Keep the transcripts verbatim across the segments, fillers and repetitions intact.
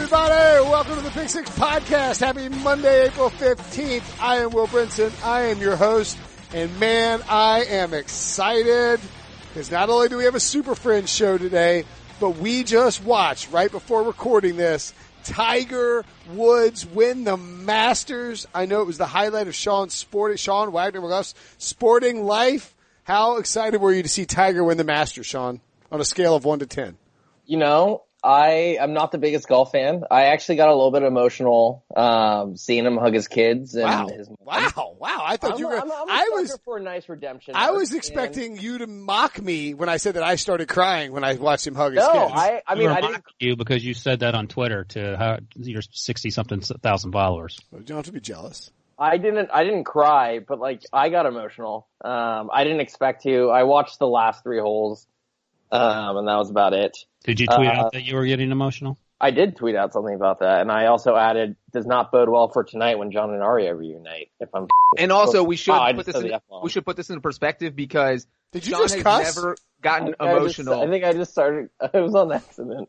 everybody. Welcome to the Pick Six Podcast. Happy Monday, April fifteenth. I am Will Brinson. I am your host. And man, I am excited because not only do we have a Super Friends show today, but we just watched, right before recording this, Tiger Woods win the Masters. I know it was the highlight of Sean's sporting, Sean Wagner McGuff's sporting life. How excited were you to see Tiger win the Masters, Sean, on a scale of one to ten? You know, I am not the biggest golf fan. I actually got a little bit emotional um, seeing him hug his kids. And wow. his mom. Wow. Wow. I thought I'm, you were I'm, I'm a I was for a nice redemption. I was and, expecting you to mock me when I said that I started crying when I watched him hug his no, kids. No, I, I mean, I didn't. You because you said that on Twitter to how, your sixty-something thousand followers. You don't have to be jealous. I didn't, I didn't cry, but like, I got emotional. Um, I didn't expect to. I watched the last three holes, um, and that was about it. Did you tweet uh, out that you were getting emotional? I did tweet out something about that, and I also added, does not bode well for tonight when John and Arya reunite, if I'm And also, we should oh, put this in, we should put this into perspective because did you John just has cuss? never gotten I, emotional. I, just, I think I just started, it was on accident.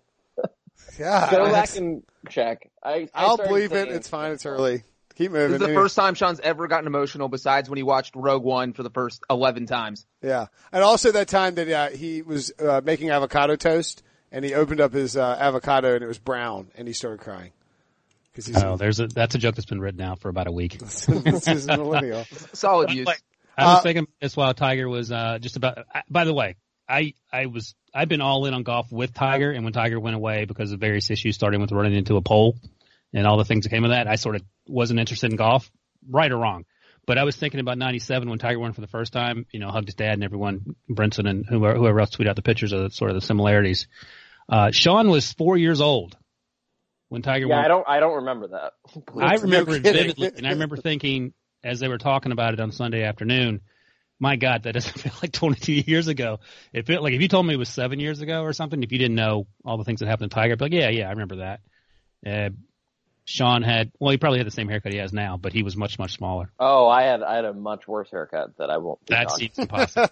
Yeah. Go back and check. I, I I'll started believe saying, it. It's fine. It's early. Keep moving. This is the first time Sean's ever gotten emotional besides when he watched Rogue One for the first eleven times. Yeah. And also that time that uh, he was uh, making avocado toast and he opened up his uh, avocado and it was brown and he started crying. Cause he's oh, there's a, that's a joke that's been written out for about a week. This is millennial. Solid use. I was Uh, thinking this while Tiger was uh, just about, I, by the way, I, I was, I've been all in on golf with Tiger, and when Tiger went away because of various issues, starting with running into a pole and all the things that came of that, I sort of wasn't interested in golf, right or wrong. But I was thinking about ninety-seven when Tiger won for the first time, you know, hugged his dad and everyone, Brinson and whoever, whoever else tweeted out the pictures of the, sort of the similarities. Uh, Sean was four years old when Tiger Yeah, won. I don't, I don't remember that. I remember No it kidding. vividly, and I remember thinking as they were talking about it on Sunday afternoon, my God, that doesn't feel like twenty-two years ago. It felt like if you told me it was seven years ago or something, if you didn't know all the things that happened to Tiger, I'd be like, yeah, yeah, I remember that. Uh, Sean had, well, he probably had the same haircut he has now, but he was much, much smaller. Oh, I had, I had a much worse haircut that I won't. That seems impossible.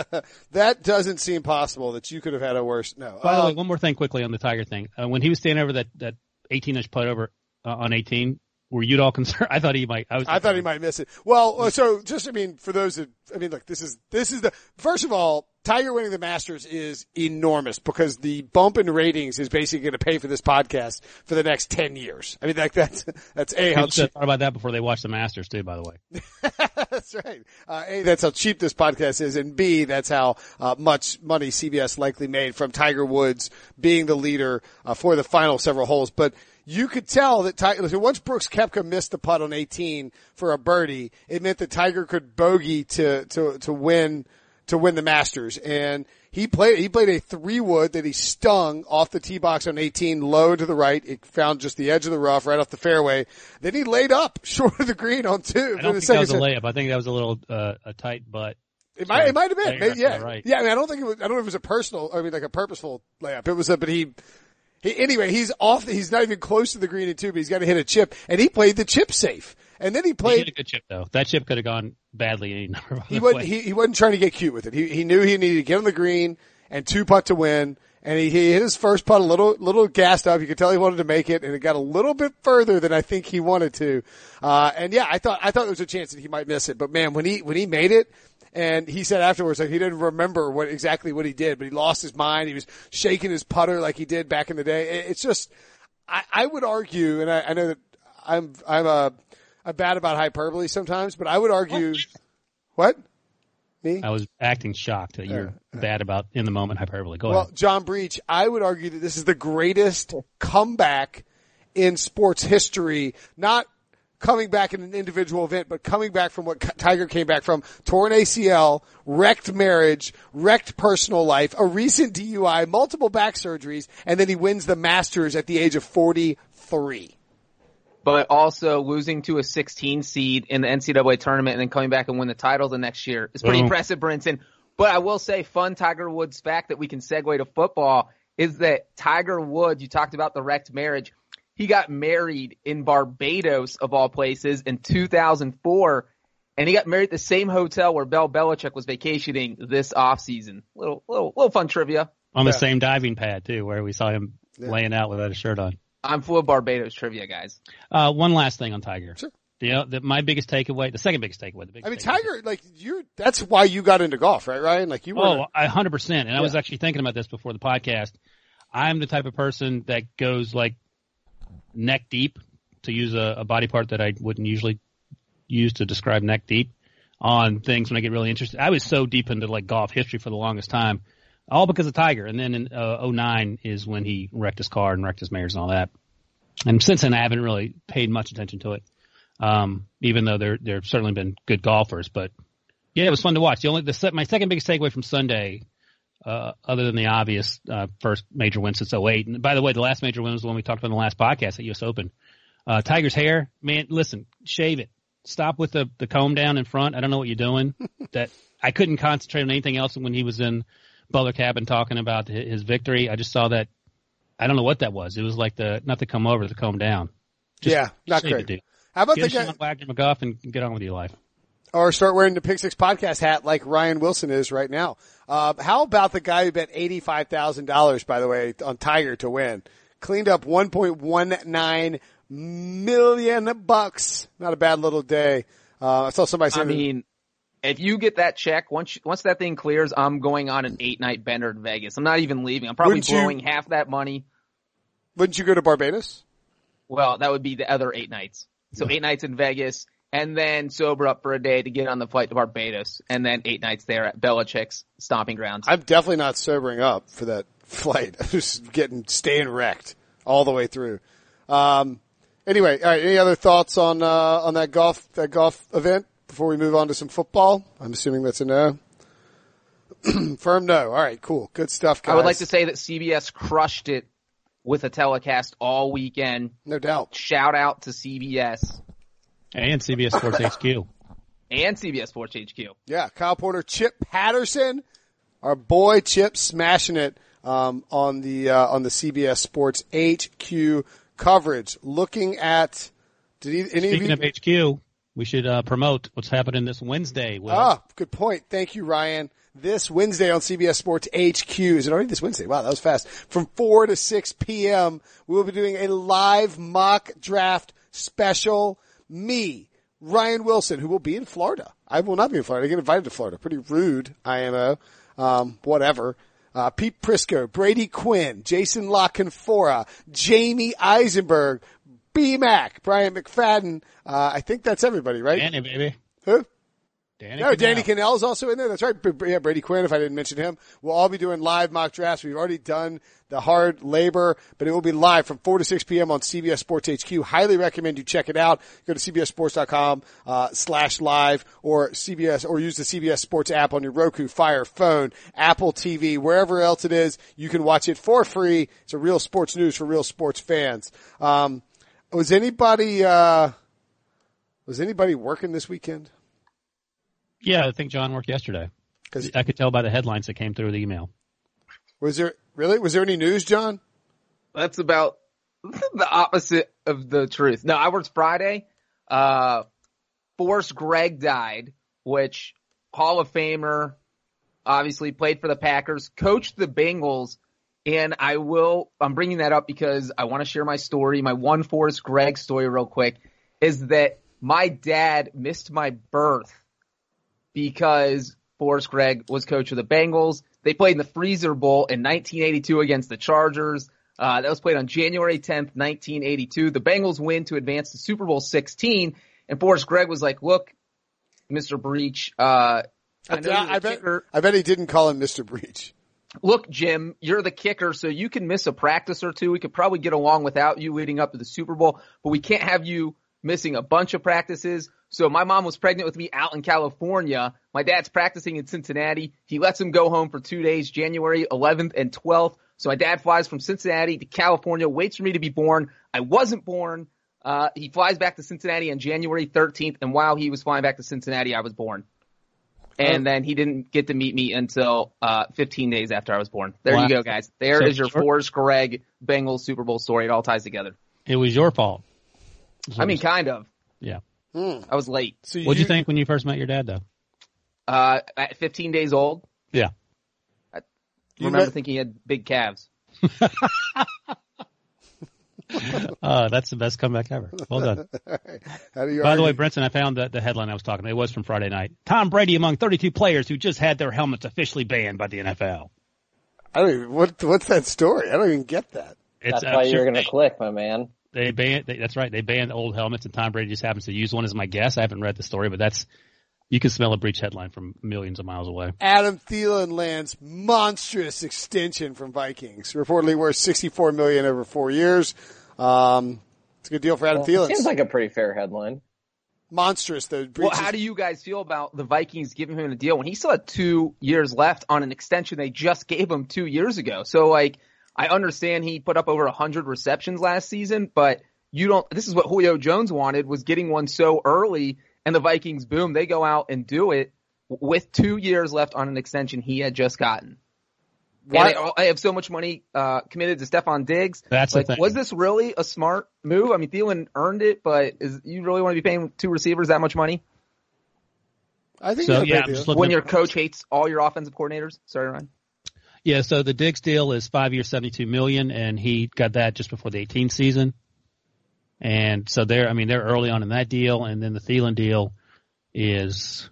That doesn't seem possible that you could have had a worse. No. By the Uh, way, one more thing quickly on the Tiger thing. Uh, when he was standing over that, that eighteen inch putt over uh, on eighteen, were you at all concerned? I thought he might. I was. I thought he might miss it. Well, uh, so just, I mean, for those that, I mean, look, this is, this is the, first of all, Tiger winning the Masters is enormous because the bump in ratings is basically going to pay for this podcast for the next ten years. I mean, like that's, that's A, how People should have thought about that before they watched the Masters too, by the way. That's right. Uh, A, that's how cheap this podcast is, and B, that's how uh, much money C B S likely made from Tiger Woods being the leader uh, for the final several holes. But you could tell that Tiger, so once Brooks Koepka missed the putt on eighteen for a birdie, it meant that Tiger could bogey to to to win to win the Masters, and he played he played a three wood that he stung off the tee box on eighteen, low to the right. It found just the edge of the rough, right off the fairway. Then he laid up short of the green on two. I don't think that was a layup. I think that was a little uh, a tight butt. It might, it might have been. Maybe, yeah. Right. Yeah, I mean, I don't think it was, I don't know if it was a personal, I mean, like a purposeful layup. It was a, but he, he, anyway, he's off, he's not even close to the green in two, but he's got to hit a chip, and he played the chip safe. And then he played. He hit a good chip though. That chip could have gone badly any number of He other wasn't, ways. he, he wasn't trying to get cute with it. He, he knew he needed to get on the green and two putt to win. And he, he hit his first putt a little, little gassed up. You could tell he wanted to make it, and it got a little bit further than I think he wanted to. Uh, and yeah, I thought, I thought there was a chance that he might miss it. But man, when he, when he made it, and he said afterwards that he didn't remember what exactly what he did, but he lost his mind. He was shaking his putter like he did back in the day. It, it's just, I, I would argue, and I, I know that I'm, I'm, uh, I'm bad about hyperbole sometimes, but I would argue, what? Me? I was acting shocked that you're Uh, uh. bad about in the moment hyperbole. Go Well, ahead. John Breach, I would argue that this is the greatest comeback in sports history, not coming back in an individual event, but coming back from what Tiger came back from: torn A C L, wrecked marriage, wrecked personal life, a recent D U I, multiple back surgeries, and then he wins the Masters at the age of forty-three. But also losing to a sixteen seed in the N C double A tournament and then coming back and win the title the next year is pretty Boom. impressive, Brinson. But I will say, fun Tiger Woods fact that we can segue to football is that Tiger Woods, you talked about the wrecked marriage, he got married in Barbados, of all places, in two thousand four, and he got married at the same hotel where Bill Belichick was vacationing this offseason. Little, little, little fun trivia. On the Yeah. same diving pad too, where we saw him Yeah. laying out without a shirt on. I'm full of Barbados trivia, guys. Uh, one last thing on Tiger. Sure. You know, the, my biggest takeaway, the second biggest takeaway, the biggest I mean, takeaway. Tiger, like you, that's why you got into golf, right, Ryan? Like you were. Oh, a hundred percent. And I Yeah. was actually thinking about this before the podcast. I'm the type of person that goes like neck deep, to use a, a body part that I wouldn't usually use to describe neck deep, on things when I get really interested. I was so deep into like golf history for the longest time, all because of Tiger. And then in uh, oh nine is when he wrecked his car and wrecked his mares and all that. And since then, I haven't really paid much attention to it. Um, even though there, there have certainly been good golfers, but yeah, it was fun to watch. The only, the, my second biggest takeaway from Sunday, uh, other than the obvious, uh, first major win since oh eight. And by the way, the last major win was the one we talked about in the last podcast at U S Open. Uh, Tiger's hair, man, listen, shave it. Stop with the, the comb down in front. I don't know what you're doing. That I couldn't concentrate on anything else when he was in Butler Cabin talking about his victory. I just saw that. I don't know what that was. It was like the, not the comb over, the comb down. Just yeah, not shave great. it, dude. How about Get the a guy? Sean Wagner McGuff and get on with your life. Or start wearing the Pick Six podcast hat like Ryan Wilson is right now. Uh, how about the guy who bet eighty-five thousand dollars, by the way, on Tiger to win? Cleaned up one point one nine million bucks. Not a bad little day. Uh, I saw somebody say I mean, if you get that check, once once that thing clears, I'm going on an eight-night bender in Vegas. I'm not even leaving. I'm probably Wouldn't you- blowing half that money. wouldn't you go to Barbados? Well, that would be the other eight nights. So eight nights in Vegas, and then sober up for a day to get on the flight to Barbados, and then eight nights there at Belichick's stomping grounds. I'm definitely not sobering up for that flight. I'm just getting, staying wrecked all the way through. Um, anyway, all right. Any other thoughts on, uh, on that golf, that golf event before we move on to some football? I'm assuming that's a no. Firm no. All right, cool. Good stuff, guys. I would like to say that C B S crushed it with a telecast all weekend. No doubt. Shout out to C B S And C B S Sports H Q. and C B S Sports H Q. Yeah, Kyle Porter, Chip Patterson, our boy Chip smashing it um, on the uh, on the C B S Sports H Q coverage. Looking at did he, any Speaking of of you? H Q, we should uh, promote what's happening this Wednesday. Will. Ah, good point. Thank you, Ryan. This Wednesday on C B S Sports H Q. Is it already this Wednesday? Wow, that was fast. From four to six p.m., we will be doing a live mock draft special. Me, Ryan Wilson, who will be in Florida. I will not be in Florida. I get invited to Florida. Pretty rude, I M O. Um, whatever. Uh, Pete Prisco, Brady Quinn, Jason La Canfora, Jamie Eisenberg, B-Mac, Brian McFadden. Uh, I think that's everybody, right? Danny, baby. Who? Danny No, Danny Cannell. Cannell is also in there. That's right. B- Yeah, Brady Quinn, if I didn't mention him. We'll all be doing live mock drafts. We've already done the hard labor, but it will be live from four to six p.m. on C B S Sports H Q. Highly recommend you check it out. Go to cbssports.com uh, slash live or C B S or use the C B S Sports app on your Roku, Fire, phone, Apple T V, wherever else it is. You can watch it for free. It's a real sports news for real sports fans. Um, was anybody uh, was anybody working this weekend? Yeah, I think John worked yesterday. 'Cause- I could tell by the headlines that came through the email. Was there really? Was there any news, John? That's about the opposite of the truth. No, I worked Friday. Uh, Forrest Gregg died, which Hall of Famer, obviously played for the Packers, coached the Bengals, and I will, I'm bringing that up because I want to share my story. My one Forrest Gregg story real quick is that my dad missed my birth because Forrest Gregg was coach of the Bengals. They played in the Freezer Bowl in nineteen eighty-two against the Chargers. Uh, that was played on January tenth, nineteen eighty-two. The Bengals win to advance to Super Bowl sixteen. And Forrest Gregg was like, look, Mister Breach, uh, I know I, you're the I bet. kicker. I bet he didn't call him Mister Breach. Look, Jim, you're the kicker, so you can miss a practice or two. We could probably get along without you leading up to the Super Bowl, but we can't have you missing a bunch of practices. So my mom was pregnant with me out in California. My dad's practicing in Cincinnati. He lets him go home for two days, January eleventh and twelfth. So my dad flies from Cincinnati to California, waits for me to be born. I wasn't born. Uh, he flies back to Cincinnati on January thirteenth, and while he was flying back to Cincinnati, I was born. And then he didn't get to meet me until uh fifteen days after I was born. There Wow. you go, guys. There So is your short- Forrest Gregg Bengals Super Bowl story. It all ties together. It was your fault. I mean, kind of. Yeah. I was late. So What'd you think when you first met your dad, though? Uh, at fifteen days old, Yeah. You remember met- thinking he had big calves. uh, that's the best comeback ever. Well done. How do you By argue? the way, Brenton, I found the, the headline I was talking about. It was from Friday night. Tom Brady among thirty-two players who just had their helmets officially banned by the N F L. I don't even, what, what's that story? I don't even get that. It's, That's why I'm you're sure going to they- click, my man. They banned. They, that's right. They banned old helmets, and Tom Brady just happens to use one as my guess. I haven't read the story, but that's you can smell a breach headline from millions of miles away. Adam Thielen lands monstrous extension from Vikings, reportedly worth sixty-four million dollars over four years. Um, it's a good deal for Adam Well, Thielen. seems like a pretty fair headline. Monstrous, though. Well, how do you guys feel about the Vikings giving him a deal when he still had two years left on an extension they just gave him two years ago? So, like, I understand he put up over one hundred receptions last season, but you don't – this is what Julio Jones wanted, was getting one so early, and the Vikings, boom, they go out and do it with two years left on an extension he had just gotten. Why- And I, I have so much money uh, committed to Stephon Diggs. That's the like, thing. was this really a smart move? I mean, Thielen earned it, but is you really want to be paying two receivers that much money I think So, that's a yeah, great I'm deal. just looking when at- your coach hates all your offensive coordinators? Sorry, Ryan. Yeah, so the Diggs deal is five years, seventy-two million dollars, and he got that just before the eighteenth season. And so they're, I mean, they're early on in that deal, and then the Thielen deal is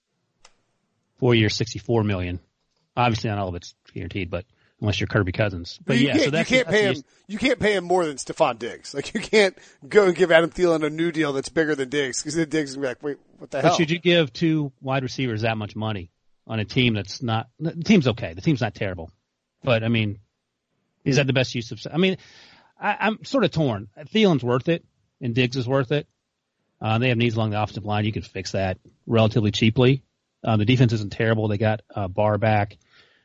four years, sixty-four million dollars. Obviously, not all of it's guaranteed, but unless you're Kirby Cousins. But you yeah, can't, so that's you can't that's pay the him. You can't pay him more than Stephon Diggs. Like you can't go and give Adam Thielen a new deal that's bigger than Diggs because then Diggs is gonna be like, wait, what the But hell? should you give two wide receivers that much money on a team that's not – the team's okay. The team's not terrible. But, I mean, is that the best use of – I mean, I, I'm sort of torn. Thielen's worth it, and Diggs is worth it. Uh, they have needs along the offensive line. You can fix that relatively cheaply. Uh, the defense isn't terrible. They got uh, Barr back.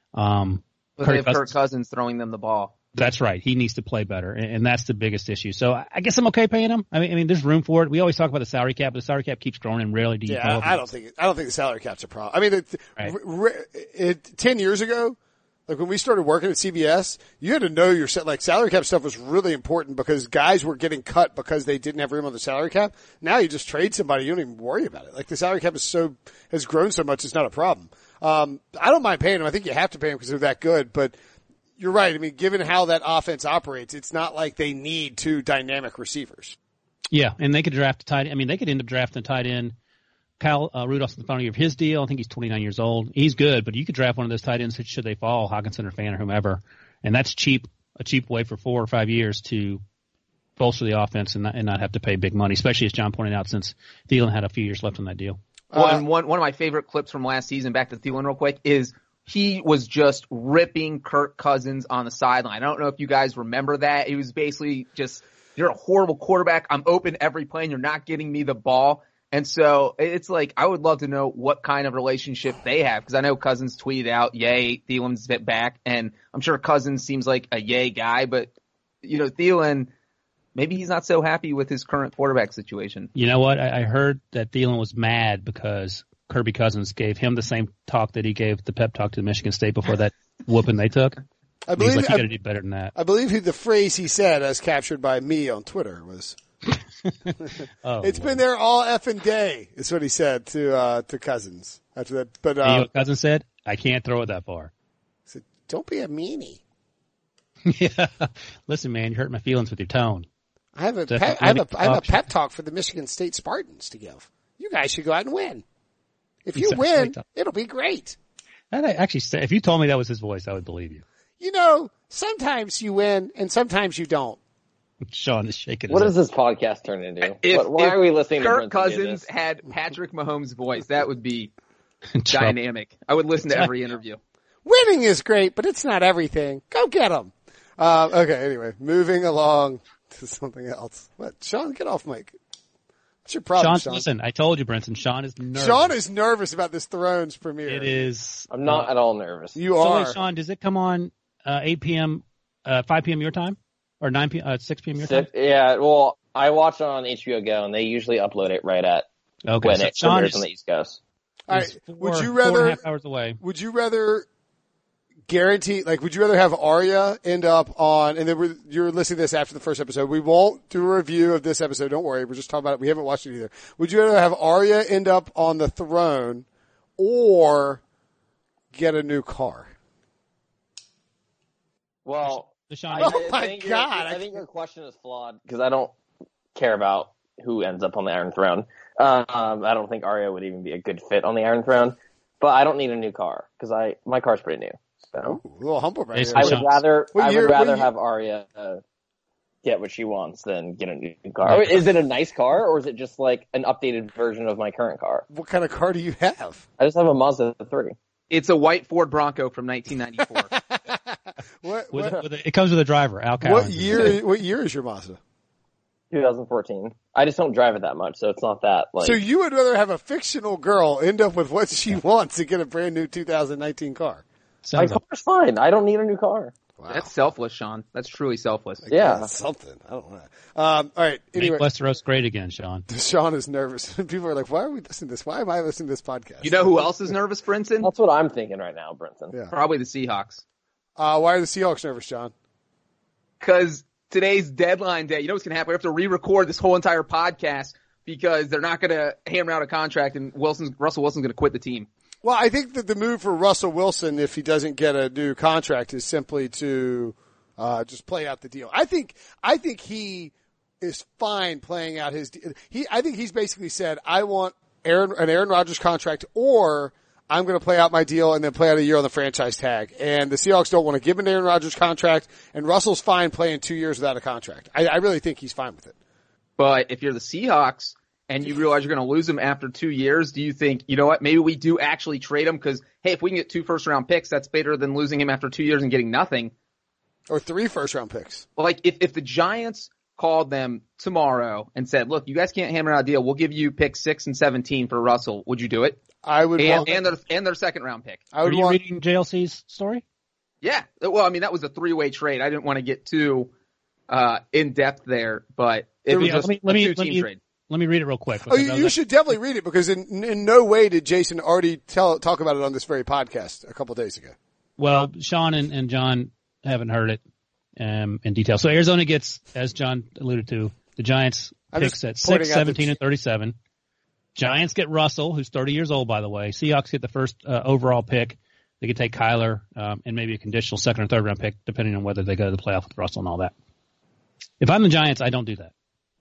Um, But Kirk they have Kirk Cousins- Cousins throwing them the ball. That's right. He needs to play better, and, and that's the biggest issue. So I I guess I'm okay paying him. I mean, I mean, there's room for it. We always talk about the salary cap, but the salary cap keeps growing, and rarely do you. Yeah, go over I, I it. don't think it, I don't think the salary cap's a problem. I mean, it, Right. r- it, ten years ago, like when we started working at C B S, you had to know your sa- like salary cap stuff was really important because guys were getting cut because they didn't have room on the salary cap. Now you just trade somebody, you don't even worry about it. Like the salary cap is so has grown so much, it's not a problem. Um, I don't mind paying them. I think you have to pay them because they're that good, but. You're right. I mean, given how that offense operates, it's not like they need two dynamic receivers. Yeah, and they could draft a tight. I mean, they could end up drafting a tight end. Kyle uh, Rudolph's in the final year of his deal. I think he's twenty-nine years old. He's good, but you could draft one of those tight ends should they fall, Hawkinson or Fan or whomever, and that's cheap. A cheap way for four or five years to bolster the offense and not, and not have to pay big money, especially as John pointed out, since Thielen had a few years left on that deal. Well, Uh, and one one of my favorite clips from last season, back to Thielen real quick, is he was just ripping Kirk Cousins on the sideline. I don't know if you guys remember that. He was basically just, you're a horrible quarterback. I'm open every play and you're not getting me the ball. And so it's like, I would love to know what kind of relationship they have, because I know Cousins tweeted out, yay, Thielen's back. And I'm sure Cousins seems like a yay guy, but, you know, Thielen, maybe he's not so happy with his current quarterback situation. You know what? I, I heard that Thielen was mad because Kirby Cousins gave him the same talk that he gave the pep talk to Michigan State before that whooping they took. I And he's believe like, you I- got to do better than that. I believe he, the phrase he said, as captured by me on Twitter, was Oh, "It's been there all effing day." Is what he said to uh, to Cousins after that. But You know uh, what Cousins said? I can't throw it that far. he said, "Don't be a meanie." Yeah. Listen, man, you hurt my feelings with your tone. I have a That's pep, a I have a funny I have a option. pep talk for the Michigan State Spartans to give. You guys should go out and win. If you Exactly. win, it'll be great. And I actually, said- if you told me that was his voice, I would believe you. You know, sometimes you win and sometimes you don't. Sean is shaking his What head. does this podcast turn into? If, what, why if are we listening Kirk to Brenton do Cousins this? had Patrick Mahomes' voice, that would be Trouble. dynamic. I would listen to every interview. Winning is great, but it's not everything. Go get them. Uh, okay, anyway, moving along to something else. What? Sean, get off mic. What's your problem, Sean, Sean? listen, I told you, Brenton. Sean is nervous. Sean is nervous about this Thrones premiere. It is. I'm not at all nervous. You So are. wait, Sean, does it come on uh, eight p.m., uh, five p.m. your time? Or nine p.m., uh, six p.m. your time? Six- yeah, well, I watch it on H B O Go, and they usually upload it right at Okay, when so it Sean premieres is, on the East Coast. All is right. four, Would you four and a rather? half hours away. Would you rather guarantee? Like, would you rather have Arya end up on? And then we're, you're listening to this after the first episode. We won't do a review of this episode. Don't worry. We're just talking about it. We haven't watched it either. Would you rather have Arya end up on the throne, or get a new car? Well, So Sean, I, Oh I my think your- God, I I think your question is flawed because I don't care about who ends up on the Iron Throne. Um, I don't think Arya would even be a good fit on the Iron Throne. But I don't need a new car because I my car's pretty new. So Ooh, a little humble right Jason, there. I would Sean- rather What I year- would rather what year- have Arya uh, get what she wants than get a new car. Is it a nice car or is it just like an updated version of my current car? What kind of car do you have? I just have a Mazda three. It's a white Ford Bronco from nineteen ninety-four. What with, what, with a, it comes with a driver, Al Cowan. what year? What year is your Mazda? twenty fourteen. I just don't drive it that much, so it's not that like. So you would rather have a fictional girl end up with what she wants and get a brand new two thousand nineteen car? my Sounds like, car's fine. I don't need a new car. Wow. That's selfless, Sean. That's truly selfless. Yeah. That's something. I don't know. Um, all right. Anyway, make Westeros great again, Sean. Sean is nervous. People are like, "Why are we listening to this? Why am I listening to this podcast?" You know who else is nervous, Brinson? That's what I'm thinking right now, Brinson. Yeah. Probably the Seahawks. Uh, why are the Seahawks nervous, John? Because today's deadline day. You know what's going to happen? We have to re-record this whole entire podcast because they're not going to hammer out a contract, and Wilson's Russell Wilson's going to quit the team. Well, I think that the move for Russell Wilson, if he doesn't get a new contract, is simply to uh, just play out the deal. I think I think he is fine playing out his deal. He I think he's basically said, I want Aaron an Aaron Rodgers contract, or I'm going to play out my deal and then play out a year on the franchise tag. And the Seahawks don't want to give an Aaron Rodgers contract, and Russell's fine playing two years without a contract. I, I really think he's fine with it. But if you're the Seahawks and you realize you're going to lose him after two years, do you think, you know what, maybe we do actually trade him? Because, hey, if we can get two first-round picks, that's better than losing him after two years and getting nothing. Or three first round picks. Well, like, if, if the Giants called them tomorrow and said, look, you guys can't hammer out a deal, we'll give you pick six and seventeen for Russell, would you do it? I would And, want, and, their, and their second-round pick. I Are would you want, reading J L C's story? Yeah. Well, I mean, that was a three-way trade. I didn't want to get too uh, in-depth there, but it was Yeah, just let me- let me- a let two-team me- trade. Let me read it real quick. Oh, because you, I you was- should definitely read it because in in no way did Jason already tell talk about it on this very podcast a couple days ago. Well, Sean and, and John haven't heard it um, in detail. So Arizona gets, as John alluded to, the Giants I'm picks just at pointing six, out seventeen, that- and thirty-seven. Giants get Russell, who's thirty years old, by the way. Seahawks get the first uh, overall pick. They could take Kyler um, and maybe a conditional second or third round pick, depending on whether they go to the playoff with Russell and all that. If I'm the Giants, I don't do that.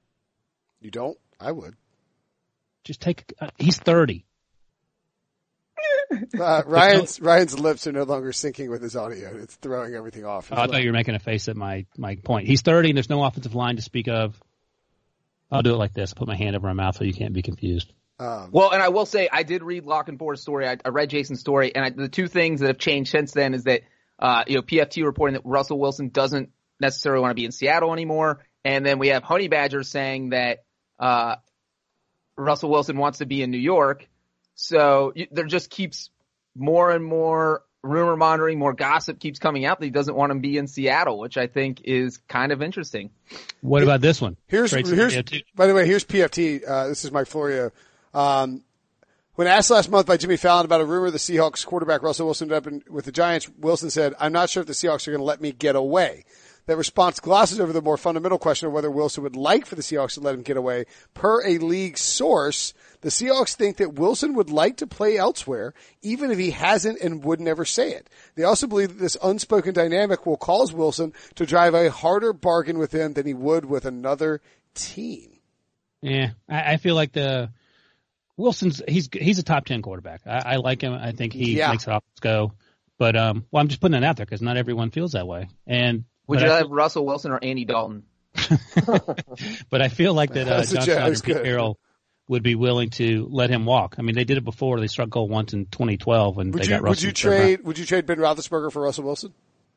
You don't? I would. Just take. Uh, he's thirty. Uh, Ryan's Ryan's lips are no longer syncing with his audio. It's throwing everything off. Oh, I thought you were making a face at my my point. He's thirty, and there's no offensive line to speak of. I'll do it like this. Put my hand over my mouth so you can't be confused. Um, Well, and I will say, I did read Lock and For's story. I, I read Jason's story, and I, the two things that have changed since then is that, uh, you know, P F T reporting that Russell Wilson doesn't necessarily want to be in Seattle anymore, and then we have Honey Badger saying that uh, Russell Wilson wants to be in New York. So you, there just keeps more and more rumor mongering, more gossip keeps coming out that he doesn't want to be in Seattle, which I think is kind of interesting. What about this one? Here's, Trade here's scenario two. by the way, here's P F T. Uh, this is Mike Florio. Um, when asked last month by Jimmy Fallon about a rumor the Seahawks quarterback Russell Wilson ended up in, with the Giants, Wilson said, I'm not sure if the Seahawks are going to let me get away. That response glosses over the more fundamental question of whether Wilson would like for the Seahawks to let him get away. Per a league source, the Seahawks think that Wilson would like to play elsewhere, even if he hasn't and would never say it. They also believe that this unspoken dynamic will cause Wilson to drive a harder bargain with him than he would with another team. Yeah, I, I feel like the Wilson's he's he's a top ten quarterback. I, I like him. I think he Yeah. makes it off go. But um, well, I'm just putting it out there because not everyone feels that way. And Would but you I have Russell Wilson or Andy Dalton? But I feel like that uh, That's a John joke. Schneider That's and Pete good. Carroll would be willing to let him walk. I mean, they did it before. They struck gold once in twenty twelve when Would they you, got would Russell. you in the third round. trade, would you trade Ben Roethlisberger for Russell Wilson?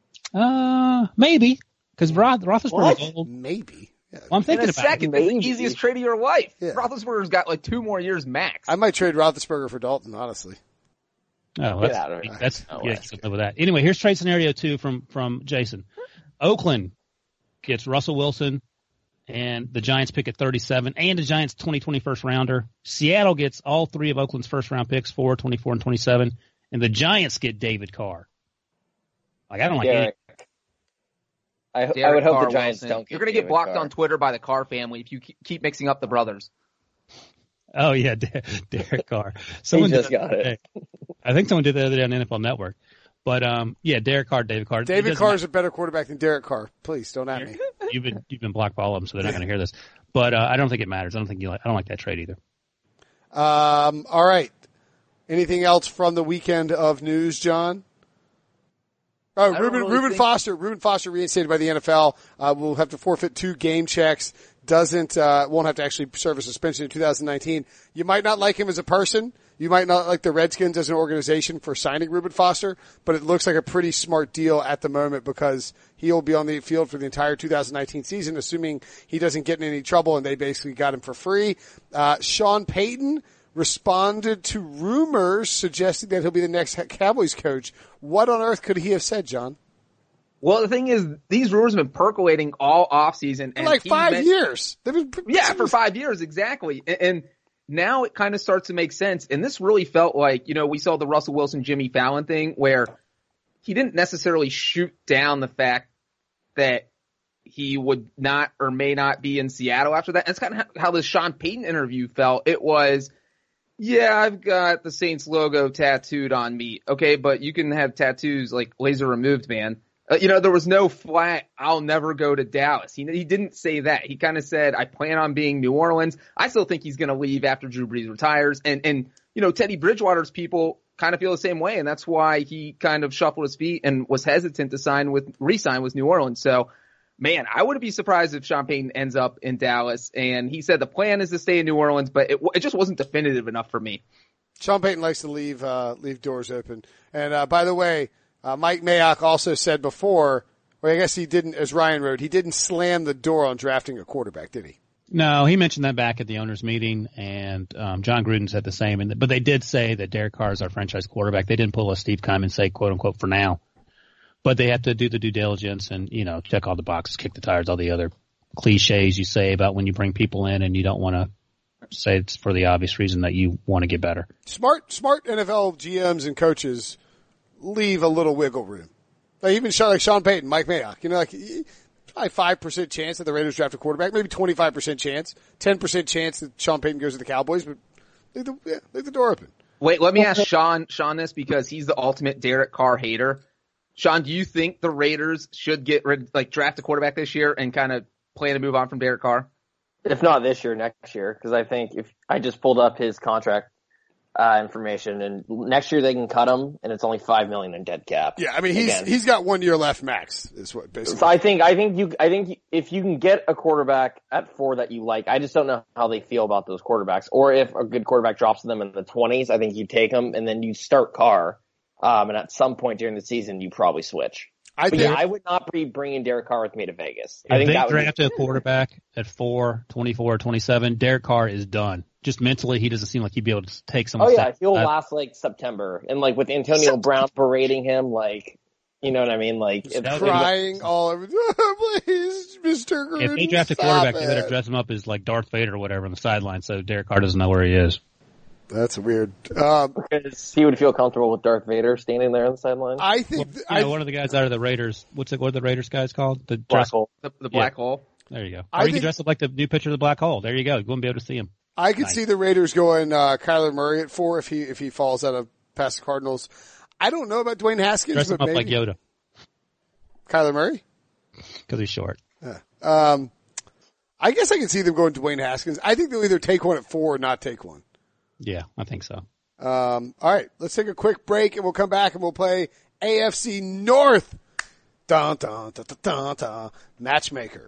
Uh, maybe because Roth, Roethlisberger's old. Maybe. Yeah. Well, I'm In thinking a about it. second, that's the Maybe. easiest trade of your life. Yeah. Roethlisberger's got like two more years max. I might trade Roethlisberger for Dalton, honestly. Oh, Get that's, out of here. that's No yeah, way. you can live with that. Anyway, here's trade scenario two from from Jason. Oakland gets Russell Wilson, and the Giants pick at thirty-seven, and the Giants twenty twenty first rounder. Seattle gets all three of Oakland's first round picks, four, twenty-four, and twenty-seven, and the Giants get David Carr. Like I don't like Derek. any. I, I Derek would hope Carr the Giants Wilson. don't. You're going to get David blocked Carr. on Twitter by the Carr family if you keep, keep mixing up the brothers. Oh yeah, Der- Derek Carr. He Someone just did that got the other it. day. I think someone did the other day on N F L Network. But um, yeah, Derek Carr, David Carr. David Carr is a better quarterback than Derek Carr. Please don't at me. You've been you've been blocked by all of them, so they're not going to hear this. But uh, I don't think it matters. I don't think you like. I don't like that trade either. Um. All right. Anything else from the weekend of news, John? Oh, Reuben, really Reuben think... Foster. Reuben Foster reinstated by the N F L. Uh, will have to forfeit two game checks. Doesn't uh, won't have to actually serve a suspension in two thousand nineteen. You might not like him as a person. You might not like the Redskins as an organization for signing Reuben Foster, but it looks like a pretty smart deal at the moment because he'll be on the field for the entire two thousand nineteen season, assuming he doesn't get in any trouble, and they basically got him for free. Uh, Sean Payton responded to rumors suggesting that he'll be the next Cowboys coach. What on earth could he have said, John? Well, the thing is, these rumors have been percolating all offseason. For like five meant, years. They've been, yeah, for five years, exactly. And, and now it kind of starts to make sense. And this really felt like, you know, we saw the Russell Wilson, Jimmy Fallon thing where he didn't necessarily shoot down the fact that he would not or may not be in Seattle after that. And it's kind of how the Sean Payton interview felt. It was, yeah, I've got the Saints logo tattooed on me. Okay, but you can have tattoos like laser removed, man. Uh, you know, there was no flat, I'll never go to Dallas. He, he didn't say that. He kind of said, I plan on being New Orleans. I still think he's going to leave after Drew Brees retires. And, and, you know, Teddy Bridgewater's people kind of feel the same way. And that's why he kind of shuffled his feet and was hesitant to sign with, re-sign with New Orleans. So, man, I wouldn't be surprised if Sean Payton ends up in Dallas. And he said the plan is to stay in New Orleans, but it, it just wasn't definitive enough for me. Sean Payton likes to leave, uh, leave doors open. And, uh, by the way, Uh, Mike Mayock also said before, well, I guess he didn't, as Ryan wrote, he didn't slam the door on drafting a quarterback, did he? No, he mentioned that back at the owners' meeting, and um, John Gruden said the same. And but they did say that Derek Carr is our franchise quarterback. They didn't pull a Steve Keim and say, quote unquote, for now. But they have to do the due diligence and, you know, check all the boxes, kick the tires, all the other cliches you say about when you bring people in and you don't want to say it's for the obvious reason that you want to get better. Smart, smart N F L G Ms and coaches leave a little wiggle room. Like even Sean, like Sean Payton, Mike Mayock, you know, like probably five percent chance that the Raiders draft a quarterback, maybe twenty-five percent chance, ten percent chance that Sean Payton goes to the Cowboys, but leave the, yeah, leave the door open. Wait, let me ask Sean, Sean this because he's the ultimate Derek Carr hater. Sean, do you think the Raiders should get rid, like draft a quarterback this year and kind of plan to move on from Derek Carr? If not this year, next year, because I think if I just pulled up his contract Uh, information, and next year they can cut him, and it's only five million in dead cap. Yeah, I mean he's Again. he's got one year left max. Is what basically. So I think I think you I think if you can get a quarterback at four that you like, I just don't know how they feel about those quarterbacks. Or if a good quarterback drops them in the twenties, I think you take them and then you start Carr, um, and at some point during the season you probably switch. I but think yeah, I would not be bringing Derek Carr with me to Vegas. If I think they that would drafted be- a quarterback at four, twenty-four, twenty-seven, Derek Carr is done. Just mentally, he doesn't seem like he'd be able to take someone. Oh yeah, he'll last like September, and like with Antonio September. Brown berating him, like you know what I mean, like it's crying all over. Please, Mister Gruden, if they draft a quarterback, it. they better dress him up as like Darth Vader or whatever on the sideline, so Derek Carr doesn't know where he is. That's weird. Um, because he would feel comfortable with Darth Vader standing there on the sideline. I think well, I, know, one of the guys out of the Raiders. What's it? What are the Raiders guys called? The black dress, hole. The, the black yeah. hole. There you go. Or I you think, can dress up like the new picture of the black hole. There you go. You won't be able to see him. I could nice. see the Raiders going uh, Kyler Murray at four if he if he falls out of past the Cardinals. I don't know about Dwayne Haskins. Dress but him up maybe. like Yoda. Kyler Murray? Because he's short. Yeah. Um, I guess I can see them going Dwayne Haskins. I think they'll either take one at four or not take one. Yeah, I think so. Um, all right, let's take a quick break and we'll come back and we'll play A F C North. Dun, dun, dun, dun, dun, dun. Matchmaker.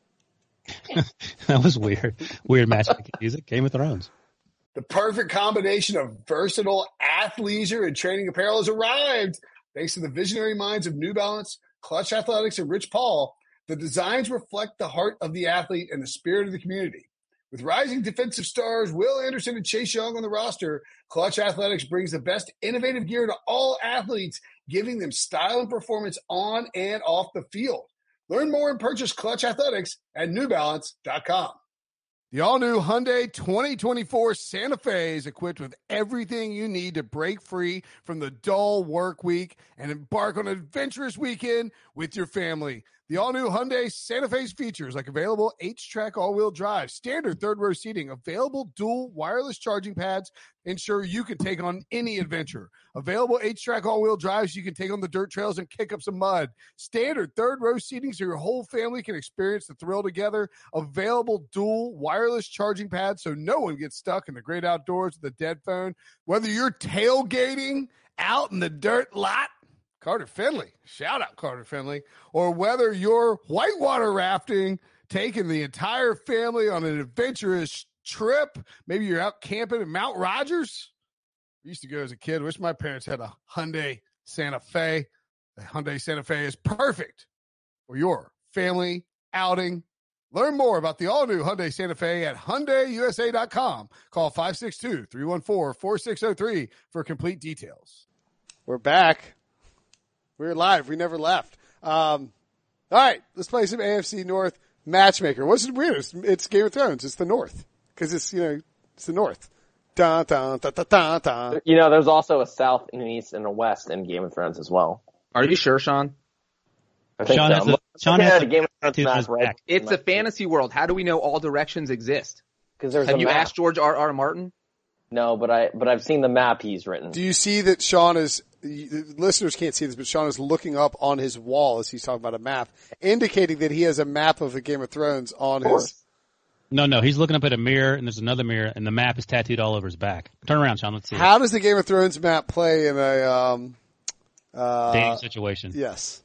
That was weird. Weird matchmaking music. Game of Thrones. The perfect combination of versatile athleisure and training apparel has arrived. Thanks to the visionary minds of New Balance, Clutch Athletics, and Rich Paul, the designs reflect the heart of the athlete and the spirit of the community. With rising defensive stars Will Anderson and Chase Young on the roster, Clutch Athletics brings the best innovative gear to all athletes, giving them style and performance on and off the field. Learn more and purchase Clutch Athletics at new balance dot com. The all-new Hyundai twenty twenty-four Santa Fe is equipped with everything you need to break free from the dull work week and embark on an adventurous weekend with your family. The all-new Hyundai Santa Fe's features like available H-Track all-wheel drive, standard third-row seating, available dual wireless charging pads, ensure you can take on any adventure. Available H-Track all-wheel drives, you can take on the dirt trails and kick up some mud. Standard third-row seating so your whole family can experience the thrill together. Available dual wireless charging pads so no one gets stuck in the great outdoors with a dead phone. Whether you're tailgating out in the dirt lot, Carter Finley, shout out Carter Finley, or whether you're whitewater rafting, taking the entire family on an adventurous trip, maybe you're out camping in Mount Rogers. I used to go as a kid. Wish my parents had a Hyundai Santa Fe. The Hyundai Santa Fe is perfect for your family outing. Learn more about the all-new Hyundai Santa Fe at Hyundai U S A dot com. Call five six two, three one four, four six zero three for complete details. We're back. We're live. We never left. Um, all right, let's play some A F C North matchmaker. What's it weird? It's, it's Game of Thrones. It's the North because it's, you know, it's the North. Dun, dun, dun, dun, dun, dun. You know, there's also a South and an East and a West in Game of Thrones as well. Are you sure, Sean? I think Sean so. has I'm a, Sean looking has at a a Game of Thrones tattoo on map his right back. It's a fantasy world. How do we know all directions exist? because there's Have a you map. asked George R. R. Martin? No, but I but I've seen the map he's written. Do you see that Sean is, the listeners can't see this, but Sean is looking up on his wall as he's talking about a map, indicating that he has a map of the Game of Thrones on Of his. No, no, he's looking up at a mirror, and there's another mirror, and the map is tattooed all over his back. Turn around, Sean. Let's see. How does the Game of Thrones map play in a, um, uh, Dating situation. yes.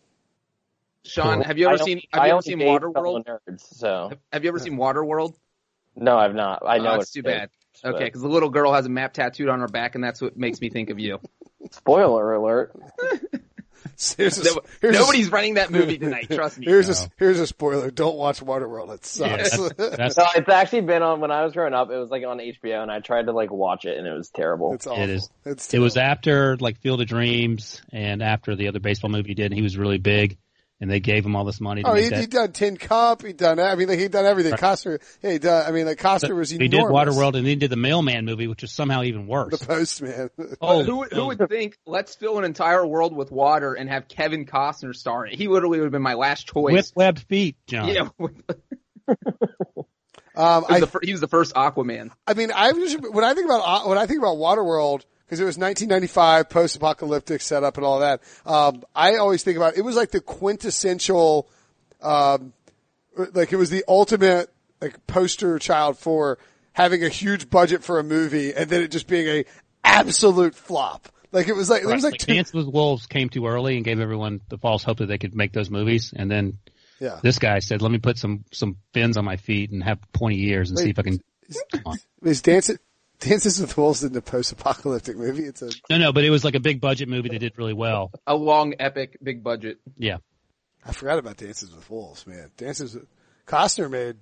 Sean, Cool. have you ever I don't- seen Have I you ever only seen date fellow Waterworld? nerds, so Have you ever seen Waterworld? no, I've not. I know Oh, it's that's too bad. Okay, because the little girl has a map tattooed on her back, and that's what makes me think of you. Spoiler alert. Here's a, No, here's a- nobody's running that movie tonight. Trust me. Here's No. a, here's a spoiler. Don't watch Waterworld. It Yeah, sucks. that's, that's No, it's actually been on when I was growing up. It was like on H B O, and I tried to like watch it, and it was terrible. It's awful. It is. It's It was terrible. after like Field of Dreams and after the other baseball movie he did. And he was really big, and they gave him all this money to Oh, make he, that. he done Tin Cup. He done. I mean, like, he done everything. Costner. Yeah, he done. I mean, like Costner was he enormous. did Waterworld, and then he did the Mailman movie, which was somehow even worse. The Postman. Oh, who, would- who would think, let's fill an entire world with water and have Kevin Costner star it? He literally would have been my last choice. with webbed feet, John. yeah, Um, he, was I, the, fir- he was the first Aquaman. I mean, I was when I think about when I think about Waterworld, because it was nineteen ninety-five, post-apocalyptic setup and all that. Um, I always think about it was like the quintessential, um, like it was the ultimate like poster child for having a huge budget for a movie and then it just being a absolute flop. Like it was like it Right. was like, Like two, Dance with Wolves came too early and gave everyone the false hope that they could make those movies, and then yeah. this guy said, "Let me put some some fins on my feet and have twenty years and see if I can." Come on. Is Dances Dances with Wolves in the post-apocalyptic movie? It's a No, no, but it was like a big budget movie that did really well. A long, epic, big budget. Yeah, I forgot about Dances with Wolves, man. Dances with Costner made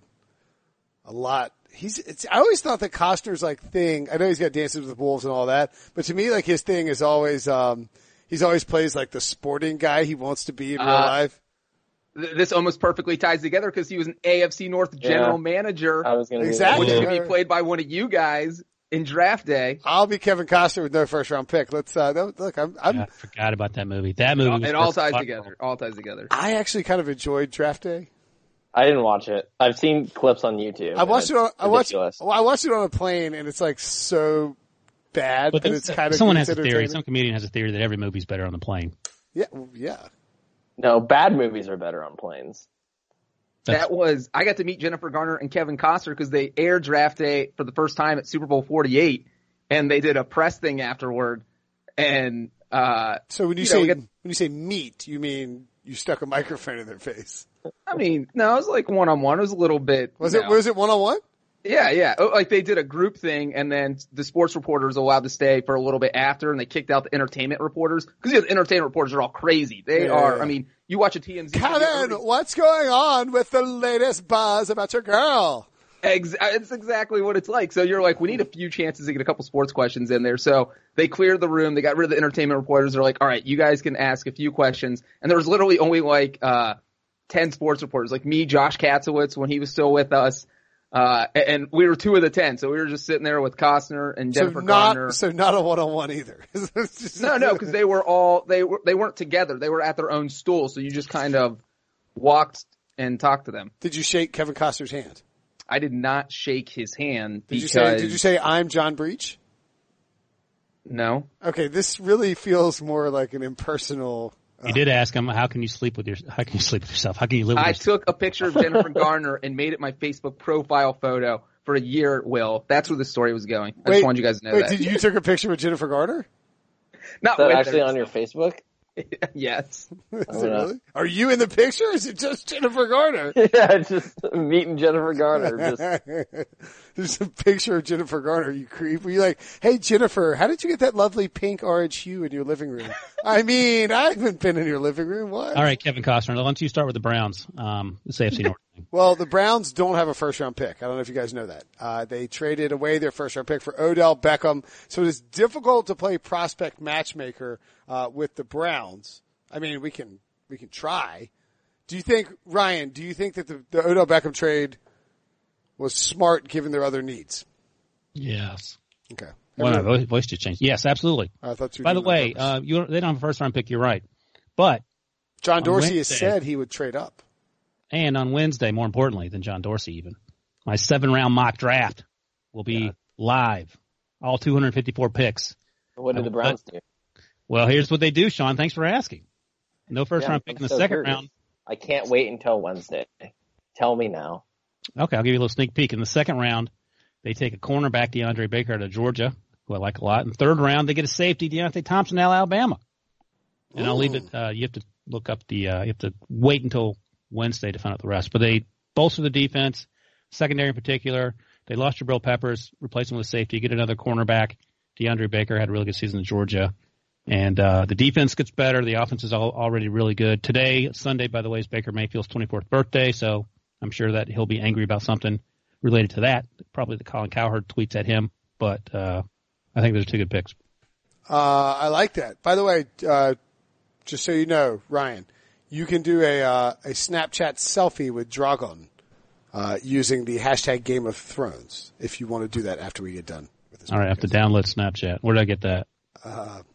a lot. He's. It's, I always thought that Costner's like thing. I know he's got Dances with Wolves and all that, but to me, like his thing is always. Um, he's always plays like the sporting guy he wants to be in real Uh, life. Th- This almost perfectly ties together because he was an A F C North general Yeah. manager, I was going to Exactly. which Yeah. could be played by one of you guys in draft day. I'll be Kevin Costner with no first round pick. Let's uh, no, look. I'm. I'm I forgot about that movie. That movie was It all perfect. ties together. All ties together. I actually kind of enjoyed Draft Day. I didn't watch it. I've seen clips on YouTube. I watched it and on. it's I watched. ridiculous. Well, I watched it on a plane, and it's like so bad, But but then it's kind of someone has a theory. entertaining. Some comedian has a theory that every movie's better on the plane. Yeah, well, yeah. No, bad movies are better on planes. That's- That was, I got to meet Jennifer Garner and Kevin Costner because they aired draft day for the first time at Super Bowl forty-eight, and they did a press thing afterward. And, uh, So when you, You say know, get- when you say meet, you mean you stuck a microphone in their face? I mean, no, it was like one on one. It was a little bit. Was you it know. was it one on one? Yeah, yeah. Oh, like they did a group thing, and then the sports reporters allowed to stay for a little bit after, and they kicked out the entertainment reporters because you know, the entertainment reporters are all crazy. They Yeah, are. yeah. I mean, you watch a T M Z. video, Kevin, everybody- what's going on with the latest buzz about your girl? Ex- it's exactly what it's like. So you're like, we need a few chances to get a couple sports questions in there. So they cleared the room. They got rid of the entertainment reporters. They're like, all right, you guys can ask a few questions. And there was literally only like uh ten sports reporters, like me, Josh Katzowitz when he was still with us, Uh, and we were two of the ten, so we were just sitting there with Costner and Jennifer so not, Garner. So not a one-on-one either. no, no, because they were all they were they weren't together. They were at their own stool, so you just kind of walked and talked to them. Did you shake Kevin Costner's hand? I did not shake his hand. Did because... you say? Did you say I'm John Breach? No. Okay, this really feels more like an impersonal. Uh, you did ask him, how can you sleep with your, how can you sleep with yourself? How can you live with I yourself? took a picture of Jennifer Garner and made it my Facebook profile photo for a year, Will. That's where the story was going. I wait, just wanted you guys to know wait, that. Did you took a picture with Jennifer Garner? Not Is that with actually her. on your Facebook? Yes. Is it Oh, yeah. really? Are you in the picture? Or is it just Jennifer Garner? Yeah, just meeting Jennifer Garner. Just There's a picture of Jennifer Garner. You creep. Were you like, hey Jennifer, how did you get that lovely pink orange hue in your living room? I mean, I haven't been in your living room. What? All right, Kevin Costner, why don't you start with the Browns, um, the A F C North thing. Well, the Browns don't have a first round pick. I don't know if you guys know that. Uh, they traded away their first round pick for Odell Beckham. So it is difficult to play prospect matchmaker, uh, with the Browns. I mean, we can, we can try. Do you think, Ryan, do you think that the, the Odell Beckham trade was smart given their other needs? Yes. Okay. Well, my voice, voice just changed. Yes, absolutely. I thought you were By the doing that on way, purpose. uh, you, they don't have a first round pick, you're right. But, John on Dorsey has Wednesday- said he would trade up. and on Wednesday, more importantly than John Dorsey even, my seven round mock draft will be Yeah. live. All two hundred fifty-four picks. what did the Browns do? Well, here's what they do, Sean. Thanks for asking. No first Yeah, round pick I'm in the so second curious. round. I can't wait until Wednesday. Tell me now. Okay, I'll give you a little sneak peek. In the second round, they take a cornerback, DeAndre Baker, out of Georgia, who I like a lot. In the third round, they get a safety, Deontay Thompson, out of Alabama. And I'll leave it. Uh, you have to look up the. Uh, you have to wait until Wednesday to find out the rest. But they bolster the defense, secondary in particular. They lost Jabril Peppers, replace him with safety, get another cornerback. DeAndre Baker had a really good season in Georgia. And uh, the defense gets better. The offense is all, already really good. Today, Sunday, by the way, is Baker Mayfield's twenty-fourth birthday, so I'm sure that he'll be angry about something related to that. Probably the Colin Cowherd tweets at him, but uh, I think those are two good picks. Uh, I like that. By the way, uh, just so you know, Ryan, you can do a, uh, a Snapchat selfie with Dragon, uh, using the hashtag Game of Thrones if you want to do that after we get done with this. All right, I have to download Snapchat. Where did I get that? Uh,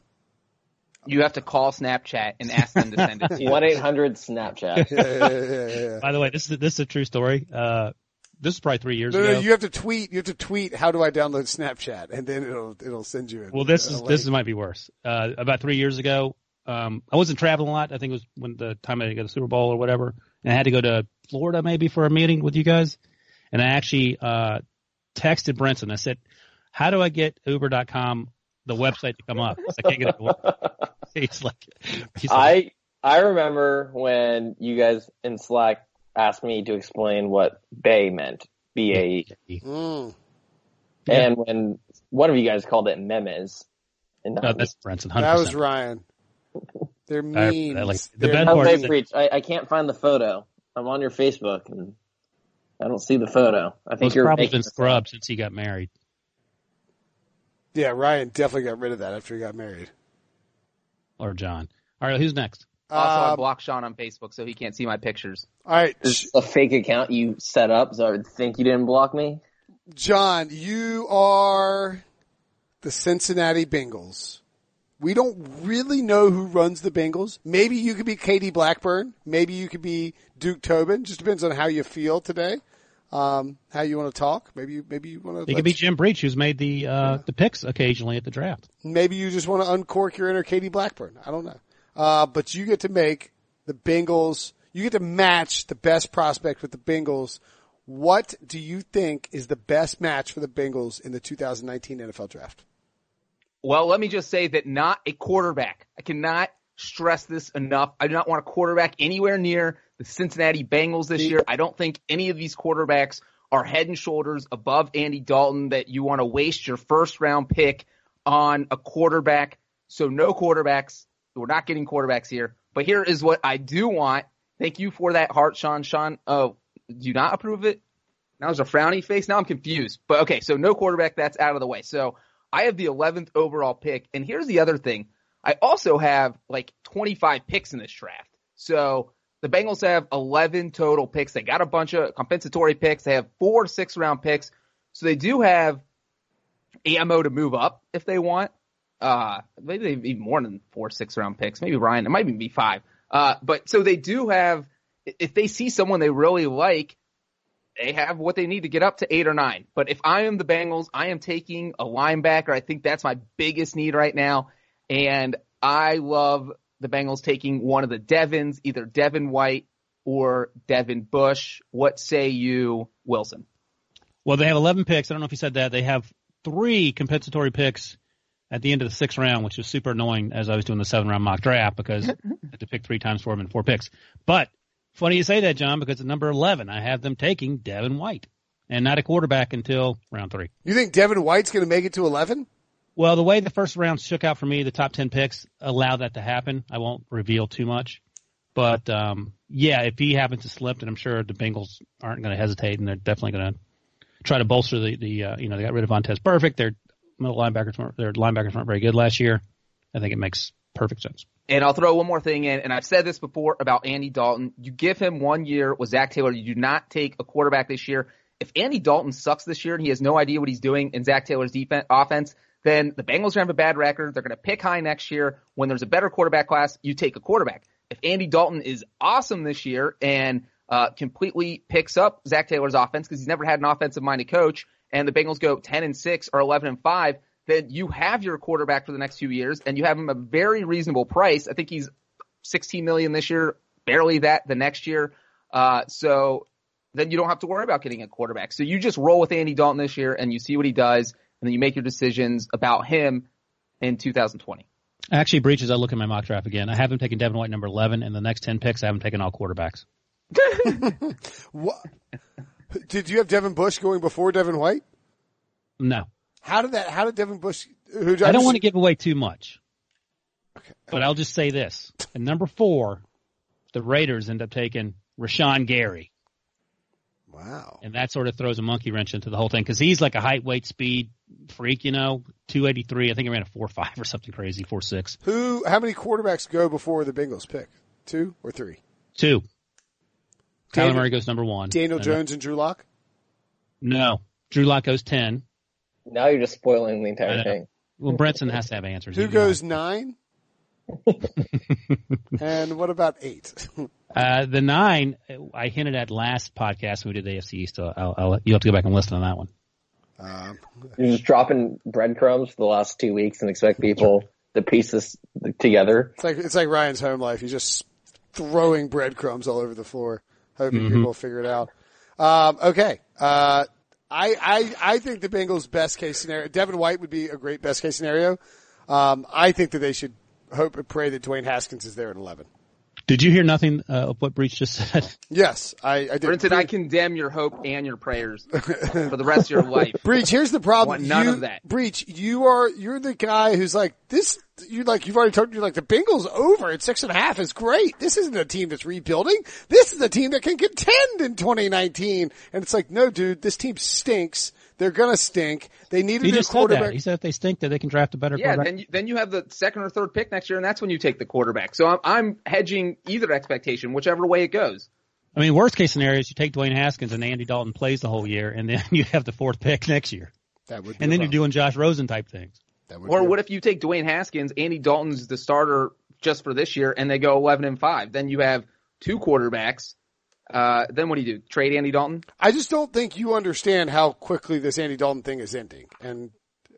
You have to call Snapchat and ask them to send it to you. one eight hundred Snapchat. yeah, yeah, yeah, yeah, yeah. By the way, this is this is a true story. Uh, this is probably three years No, ago. no, you have to tweet. You have to tweet. How do I download Snapchat? And then it'll it'll send you. A, Well, this a is link. this might be worse. Uh, about three years ago, um, I wasn't traveling a lot. I think it was when the time I got the Super Bowl or whatever, and I had to go to Florida maybe for a meeting with you guys. And I actually uh, texted Brinson. I said, "How do I get Uber dot com the website to come up? 'Cause I can't get it to work." He's like, he's like, I I remember when you guys in Slack asked me to explain what Bay meant, B A E, Mm. Yeah. and when one of you guys called it memes. And no, that's Brinson. one hundred percent. That was Ryan. They're I- mean. I like- the They're bad How's part Bay is that- preach? I, I can't find the photo. I'm on your Facebook and I don't see the photo. I think It's you're probably making been this up. scrubbed since he got married. Yeah, Ryan definitely got rid of that after he got married. Or John. All right, who's next? Also, I Um, blocked Sean on Facebook so he can't see my pictures. all right, Is this a fake account you set up so I would think you didn't block me? John, you are the Cincinnati Bengals. We don't really know who runs the Bengals. Maybe you could be Katie Blackburn. Maybe you could be Duke Tobin. Just depends on how you feel today, um, how you want to talk. Maybe you, maybe you want to. It could be Jim Breach, who's made the uh, the picks occasionally at the draft. Maybe you just want to uncork your inner Katie Blackburn. I don't know. Uh, but you get to make the Bengals. You get to match the best prospect with the Bengals. What do you think is the best match for the Bengals in the two thousand nineteen N F L Draft? Well, let me just say that not a quarterback. I cannot stress this enough. I do not want a quarterback anywhere near the Cincinnati Bengals this year. I don't think any of these quarterbacks are head and shoulders above Andy Dalton that you want to waste your first round pick on a quarterback. So no quarterbacks. We're not getting quarterbacks here. But here is what I do want. Thank you for that heart, Sean. Sean, oh, do you not approve it? Now there's a frowny face. Now I'm confused. But okay, so no quarterback. That's out of the way. So I have the eleventh overall pick. And here's the other thing. I also have like twenty-five picks in this draft. So the Bengals have eleven total picks. They got a bunch of compensatory picks. They have four six-round picks. So they do have ammo to move up if they want. Uh, maybe they have even more than four six-round picks. Maybe Ryan, it might even be five. Uh, but so they do have, if they see someone they really like, they have what they need to get up to eight or nine. But if I am the Bengals, I am taking a linebacker. I think that's my biggest need right now. And I love the Bengals taking one of the Devins, either Devin White or Devin Bush. What say you, Wilson? Well, they have eleven picks. I don't know if you said that. They have three compensatory picks at the end of the sixth round, which was super annoying as I was doing the seven-round mock draft because I had to pick three times for them in four picks. But funny you say that, John, because at number eleven, I have them taking Devin White and not a quarterback until round three. You think Devin White's going to make it to eleven? Well, the way the first round shook out for me, the top ten picks allow that to happen. I won't reveal too much. But, um, yeah, if he happens to slip, then I'm sure the Bengals aren't going to hesitate, and they're definitely going to try to bolster the, the uh, you know, they got rid of Vontaze Perfect. Their middle linebackers weren't, their linebackers weren't very good last year. I think it makes perfect sense. And I'll throw one more thing in, and I've said this before about Andy Dalton. You give him one year with Zach Taylor. You do not take a quarterback this year. If Andy Dalton sucks this year and he has no idea what he's doing in Zach Taylor's defense, offense, then the Bengals are going to have a bad record. They're going to pick high next year. When there's a better quarterback class, you take a quarterback. If Andy Dalton is awesome this year and uh, completely picks up Zach Taylor's offense because he's never had an offensive-minded coach, and the Bengals go ten and six or eleven and five, then you have your quarterback for the next few years, and you have him a very reasonable price. I think he's sixteen million dollars this year, barely that the next year. Uh, so then you don't have to worry about getting a quarterback. So you just roll with Andy Dalton this year, and you see what he does, and then you make your decisions about him in two thousand twenty. Actually, Breaches, I look at my mock draft again. I have them taking Devin White number eleven, and the next ten picks I haven't taken all quarterbacks. What? Did you have Devin Bush going before Devin White? No. How did that? How did Devin Bush? Who I don't want to give away too much, Okay. but I'll just say this: at number four, the Raiders end up taking Rashawn Gary, Wow. and that sort of throws a monkey wrench into the whole thing because he's like a height, weight, speed freak. You know, two eighty-three. I think he ran a four five or something crazy, four six. Who? How many quarterbacks go before the Bengals pick? Two or three? Two. Kyler Daniel- Murray goes number one. Daniel And, Jones and Drew Lock. No, Drew Lock goes ten. Now you're just spoiling the I entire know. thing. Well, Brenton has to have answers. Who He's goes nine? And what about eight? Uh, the nine, I hinted at last podcast when we did the A F C East, so I'll, I'll, you'll have to go back and listen on that one. um, You're just dropping breadcrumbs for the last two weeks and expect people to piece this together. it's like it's like Ryan's home life. He's just throwing breadcrumbs all over the floor, hoping Mhm. people will figure it out. Um, okay. Uh, I, I, I think the Bengals' best case scenario, Devin White would be a great best case scenario. Um, I think that they should hope and pray that Dwayne Haskins is there at eleven. Did you hear nothing uh, of what Breach just said? Yes, I, I did. Brenton, I condemn your hope and your prayers for the rest of your life. Breach, here's the problem. Want none you, of that. Breach, you are, you're the guy who's like, this, you like, you've already told you like the Bengals over at six and a half is great. This isn't a team that's rebuilding. This is a team that can contend in twenty nineteen. And it's like, no dude, this team stinks. They're gonna stink. They need a He new just said quarterback. that. He said if they stink, that they can draft a better Yeah, quarterback. then you, then you have the second or third pick next year, and that's when you take the quarterback. So I'm, I'm hedging either expectation, whichever way it goes. I mean, worst case scenario is you take Dwayne Haskins and Andy Dalton plays the whole year, and then you have the fourth pick next year. That would be And a then you're problem. doing Josh Rosen type things. That would Or be a- what if you take Dwayne Haskins, Andy Dalton's the starter just for this year, and they go eleven and five? Then you have two quarterbacks. Uh, then what do you do? Trade Andy Dalton? I just don't think you understand how quickly this Andy Dalton thing is ending. And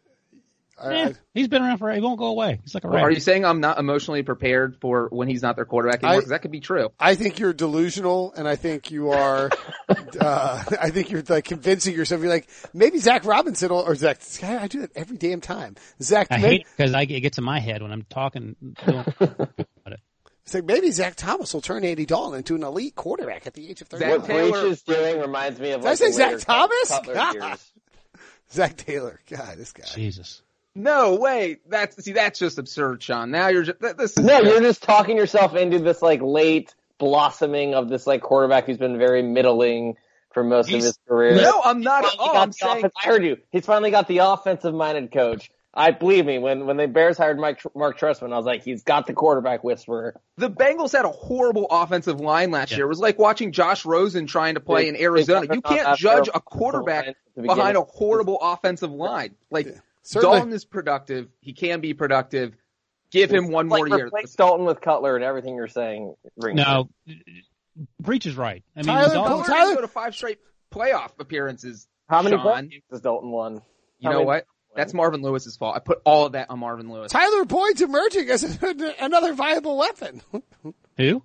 I, Yeah, I, he's been around for. He won't go away. He's like a Or rat. are you saying I'm not emotionally prepared for when he's not their quarterback anymore? I- Because that could be true. I think you're delusional, and I think you are. uh, I think you're like convincing yourself. You're like maybe Zach Robinson will, or Zach. I do that every damn time. Zach, I maybe, hate it because I, it gets in my head when I'm talking. Doing, about it. it's like maybe Zach Thomas will turn Andy Dalton into an elite quarterback at the age of Zach thirty-one. What Taylor- Breach is doing reminds me of Did I like say the Zach later Thomas? Cutler God. years. Zach Taylor, God, this guy. Jesus. No, wait. That's see, that's just absurd, Sean. Now you're just that, this is No, you're just talking yourself into this like late blossoming of this like quarterback who's been very middling for most He's- of his career. No, I'm not at Finally all. got I'm the saying offense- I heard you. He's finally got the offensive minded coach I believe me, when when the Bears hired Mike, Mark Trestman, I was like, he's got the quarterback whisperer. The Bengals had a horrible offensive line last Yeah. year. It was like watching Josh Rosen trying to play They- in Arizona. they You got can't that judge terrible a quarterback at the behind a beginning. horrible offensive line. Like, Yeah. Certainly. Dalton is productive. He can be productive. Give him one like more year. replace Dalton with Cutler, and everything you're saying rings No, Breach is right. I mean, Tyler Dalton- Cutler Tyler- didn't go to five straight playoff appearances. How many Sean. games has Dalton won? You How know many- what? That's Marvin Lewis's fault. I put all of that on Marvin Lewis. Tyler Boyd's emerging as a, another viable weapon. who?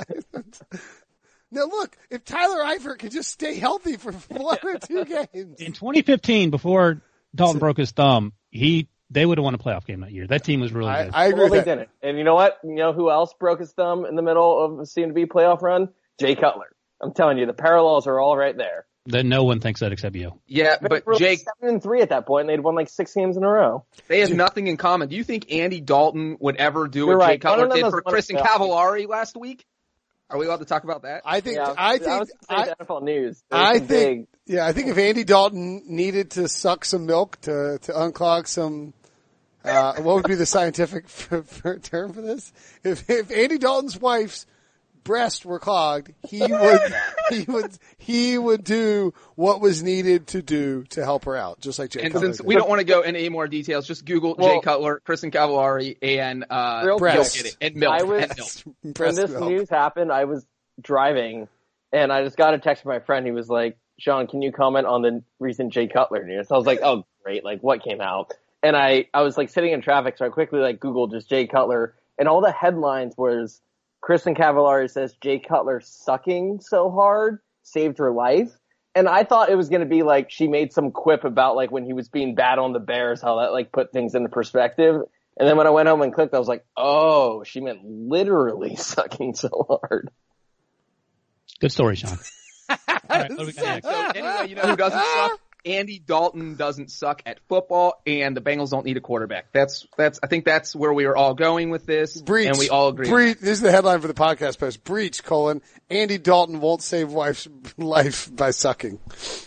Now look, if Tyler Eifert could just stay healthy for one or two games. In twenty fifteen, before Dalton broke his thumb, he they would have won a playoff game that year. That team was really I, good. I agree Well, they with that. didn't. And you know what? You know who else broke his thumb in the middle of a soon-to-be playoff run? Jay Cutler. I'm telling you, the parallels are all right there. Then no one thinks that except you. Yeah, They but were Jake, seven and three at that point, and they'd won like six games in a row. they have nothing in common. Do you think Andy Dalton would ever do You're what Jay right. Cutler None of did them for has won a Kristen playoff game. Cavallari last week? Are we allowed to talk about that? I think. Yeah, I I think. was I, gonna say N F L news. There's I some think. big- Yeah, I think if Andy Dalton needed to suck some milk to to unclog some, uh, what would be the scientific for, for term for this? If if Andy Dalton's wife's breast were clogged, he would he would he would do what was needed to do to help her out, just like Jay And Cutler since did. we don't want to go into any more details, just Google Jay Well- Cutler, Kristen Cavallari, and uh, Real you'll quick. get it. And milk. I was- and milk. when breast this milk. news happened, I was driving, and I just got a text from my friend. He was like, Sean, can you comment on the recent Jay Cutler news? So I was like, oh, great. Like, what came out? And I, I was like sitting in traffic, so I quickly like Googled just Jay Cutler, and all the headlines was Kristen Cavallari says Jay Cutler sucking so hard saved her life. And I thought it was going to be like she made some quip about like when he was being bad on the Bears, how that like put things into perspective. And then when I went home and clicked, I was like, oh, she meant literally sucking so hard. Good story, Sean. All right, what do we got next? So anyway, you know who doesn't suck? Andy Dalton doesn't suck at football, and the Bengals don't need a quarterback. That's that's. I think that's where we are all going with this, Breach. and we all agree. on Breach. This is the headline for the podcast post. Breach, colon, Andy Dalton won't save wife's life by sucking.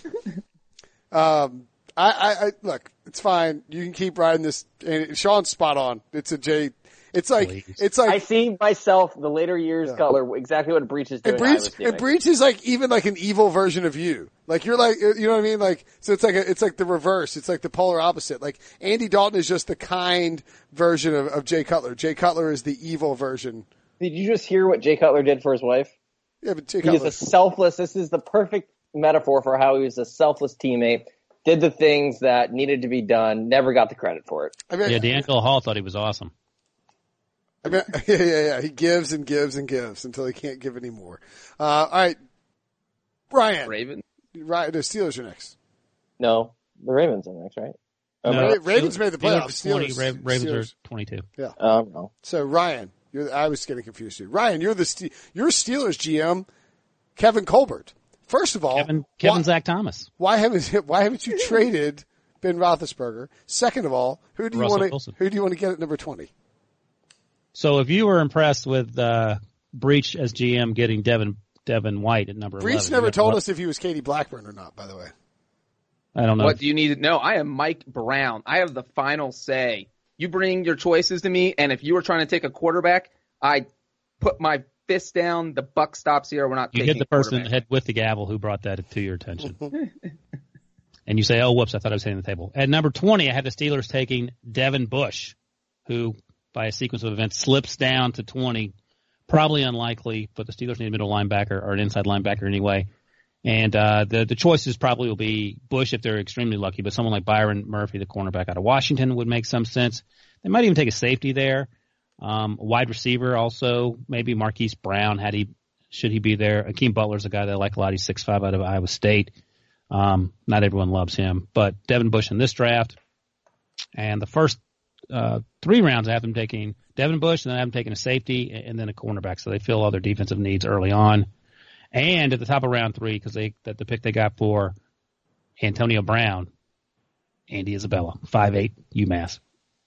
um, I, I, I, look, it's fine. You can keep riding this. And Sean's spot on. It's a J. It's like, Please. it's I like, see myself, the later years, Yeah. Cutler, exactly what Breach is doing. and I Breach, was doing. and Breach is like even like an evil version of you. Like you're like, you know what I mean? Like, so it's like a, it's like the reverse. It's like the polar opposite. Like Andy Dalton is just the kind version of, of Jay Cutler. Jay Cutler is the evil version. Did you just hear what Jay Cutler did for his wife? Yeah, but Jay He was Cutler. a selfless, this is the perfect metaphor for how he was a selfless teammate, did the things that needed to be done, never got the credit for it. I mean, Yeah, D'Angelo Hall thought he was awesome. I mean, yeah, yeah, yeah. He gives and gives and gives until he can't give anymore. Uh, all right. Ryan. Raven. Ryan, the Steelers are next. No, the Ravens are next, right? No, Ra- Ravens made the Steelers playoffs. are twenty, Steelers- Ra- Ravens Steelers. are twenty-two. Um, no. So Ryan, you're, I was getting confused too. Ryan, you're the Ste- you're Steelers G M, Kevin Colbert. First of all, Kevin, Kevin why, Zach Thomas. why haven't why haven't you traded Ben Roethlisberger? Second of all, who do you Russell want to Wilson. who do you want to get at number twenty? So if you were impressed with uh, Breach as G M getting Devin Devin White at number Breach eleven, never you have to told look- us if he was Katie Blackburn or not. By the way, I don't know. What do you need to know? I am Mike Brown. I have the final say. You bring your choices to me, and if you were trying to take a quarterback, I put my fist down. The buck stops here. We're not You taking hit the a person in the quarterback. head with the gavel who brought that to your attention. And you say, oh, whoops, I thought I was hitting the table. At number twenty, I had the Steelers taking Devin Bush, who, by a sequence of events, slips down to twenty. Probably unlikely, but the Steelers need a middle linebacker or an inside linebacker anyway. And uh, the the choices probably will be Bush if they're extremely lucky, but someone like Byron Murphy, the cornerback out of Washington, would make some sense. They might even take a safety there. Um, a wide receiver also, maybe Marquise Brown, had he should he be there. Akeem Butler's a guy that I like a lot. He's six five out of Iowa State. Um, not everyone loves him, but Devin Bush in this draft. And the first uh, three rounds, I have them taking Devin Bush, and then I have them taking a safety and then a cornerback. So they fill all their defensive needs early on. And at the top of round three, because they that the pick they got for Antonio Brown, Andy Isabella, five eight, UMass.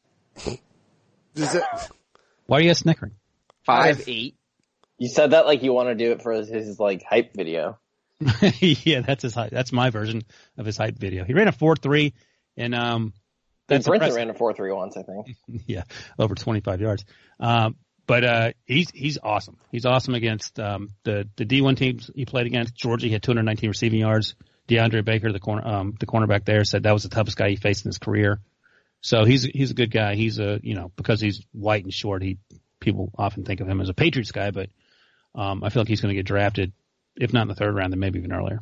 Does it, Why are you guys snickering? Five eight. You said that like you want to do it for his, his like hype video. Yeah, that's his hype. That's my version of his hype video. He ran a four three in um that's Brinson impressive. ran a four three once, I think. Yeah, over twenty-five yards. Um, but uh, he's he's awesome. He's awesome against um, the the D one teams he played against. Georgia, he had two hundred nineteen receiving yards. DeAndre Baker, the corner um, the cornerback there, said that was the toughest guy he faced in his career. So he's he's a good guy. He's a you know because he's white and short, he people often think of him as a Patriots guy, but um, I feel like he's going to get drafted, if not in the third round, then maybe even earlier.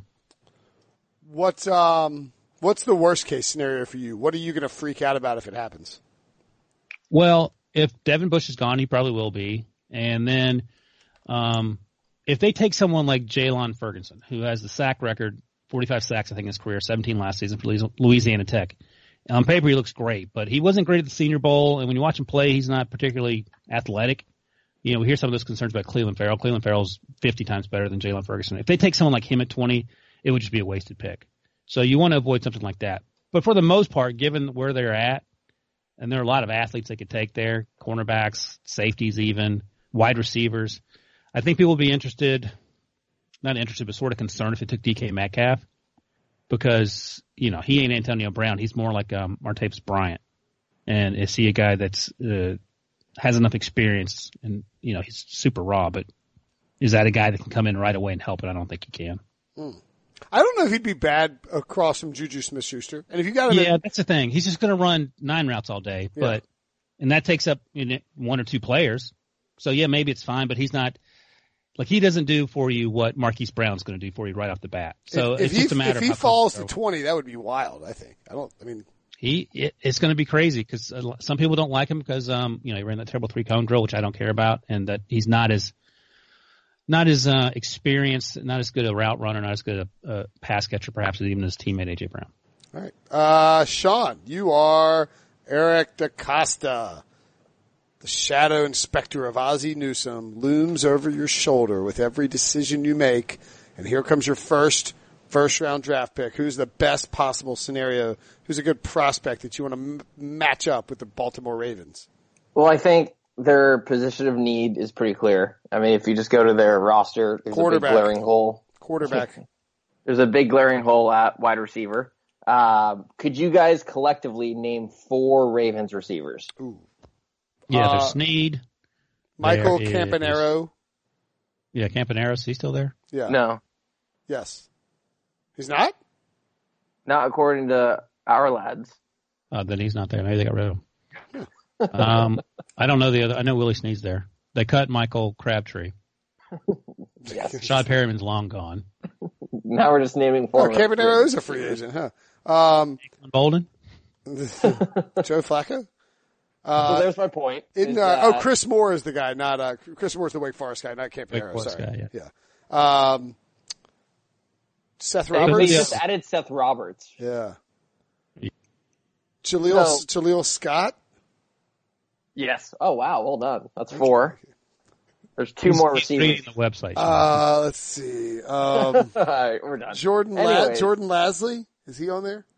What um what's the worst case scenario for you? What are you going to freak out about if it happens? Well, if Devin Bush is gone, he probably will be. And then um, if they take someone like Jalen Ferguson, who has the sack record, forty-five sacks, I think, in his career, seventeen last season for Louisiana Tech. On paper, he looks great, but he wasn't great at the Senior Bowl. And when you watch him play, he's not particularly athletic. You know, we hear some of those concerns about Cleveland Farrell. Cleveland Farrell's fifty times better than Jalen Ferguson. If they take someone like him at twenty, it would just be a wasted pick. So you want to avoid something like that. But for the most part, given where they're at, and there are a lot of athletes they could take there, cornerbacks, safeties even, wide receivers, I think people will be interested, not interested, but sort of concerned if they took D K Metcalf because, you know, he ain't Antonio Brown. He's more like um, Martavis Bryant. And is he a guy that's uh, has enough experience and, you know, he's super raw, but is that a guy that can come in right away and help it? I don't think he can. Hmm. I don't know if he'd be bad across from Juju Smith-Schuster. And if you got him, yeah, in, that's the thing. He's just going to run nine routes all day, Yeah. but and that takes up you know, one or two players. So yeah, maybe it's fine, but he's not like he doesn't do for you what Marquise Brown's going to do for you right off the bat. So if, it's if just he, a matter if he of how falls to comfortable- twenty, that would be wild. I think. I don't. I mean, He it, it's going to be crazy because some people don't like him because um you know he ran that terrible three cone drill, which I don't care about, and that he's not as not as uh, experienced, not as good a route runner, not as good a uh, pass catcher, perhaps, as even his teammate A J Brown. all right. Uh, Sean, you are Eric DaCosta. The shadow inspector of Ozzie Newsome looms over your shoulder with every decision you make. And here comes your first first round draft pick. Who's the best possible scenario? Who's a good prospect that you want to m- match up with the Baltimore Ravens? Well, I think their position of need is pretty clear. I mean, if you just go to their roster, there's a big Quarterback. glaring hole. Quarterback. There's a big glaring hole at wide receiver. Uh, could you guys collectively name four Ravens receivers? Ooh. Yeah, Uh, there's Snead. Michael There is- Campanaro. Yeah, Campanaro, is he still there? Yeah. No, Yes. He's not? not according to our lads. Uh, then he's not there. Maybe they got rid of him. um, I don't know the other. I know Willie Snead's there. They cut Michael Crabtree. Yes. Shad Perryman's long gone. Now we're just naming four. Oh, Campanaro is a free agent, huh? Um, Bolden? Joe Flacco? So Uh, there's my point. in, is uh, that- oh, Chris Moore is the guy, not, uh, Chris Moore's the Wake Forest guy, not Campanaro. Wake Forest Sorry. guy, yeah. Um, Seth They Roberts? just added Seth Roberts. Yeah. Jaleel, So- Jaleel Scott? Yes. Oh wow, well done. That's four. There's two more He's receivers. reading the website. Uh, let's see. Um, All right, we're done. Jordan, La- Anyways. Jordan Lasley? Is he on there?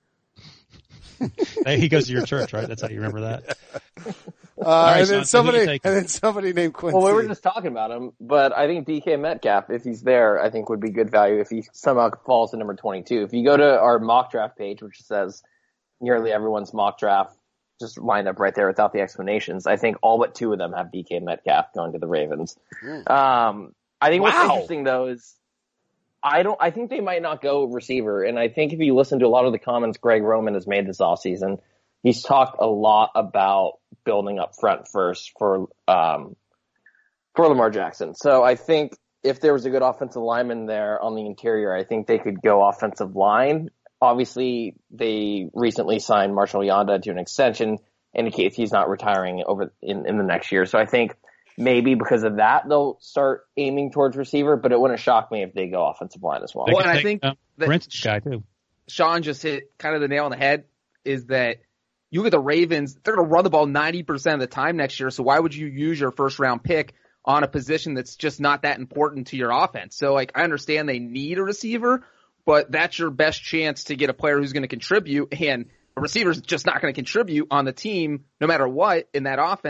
Hey, he goes to your church, right? That's how you remember that. Uh, right, and Sean, then so who you somebody, taking? and then somebody named Quincy. Well, we were just talking about him, but I think D K Metcalf, if he's there, I think would be good value if he somehow falls to number twenty-two. If you go to our mock draft page, which says nearly everyone's mock draft, just lined up right there without the explanations, I think all but two of them have D K Metcalf going to the Ravens. Um, I think what's Wow. interesting though is I don't. I think they might not go receiver, and I think if you listen to a lot of the comments Greg Roman has made this offseason, he's talked a lot about building up front first for um, for Lamar Jackson. So I think if there was a good offensive lineman there on the interior, I think they could go offensive line. Obviously, they recently signed Marshall Yanda to an extension, indicates he's not retiring over in, in the next year. So I think maybe because of that, they'll start aiming towards receiver, but it wouldn't shock me if they go offensive line as well. They Well, could and I take, think uh, that- Prince's guy, too. Sean just hit kind of the nail on the head is that you look at the Ravens, they're going to run the ball ninety percent of the time next year. So why would you use your first round pick on a position that's just not that important to your offense? So like, I understand they need a receiver, but that's your best chance to get a player who's going to contribute, and a receiver's just not going to contribute on the team no matter what in that offense.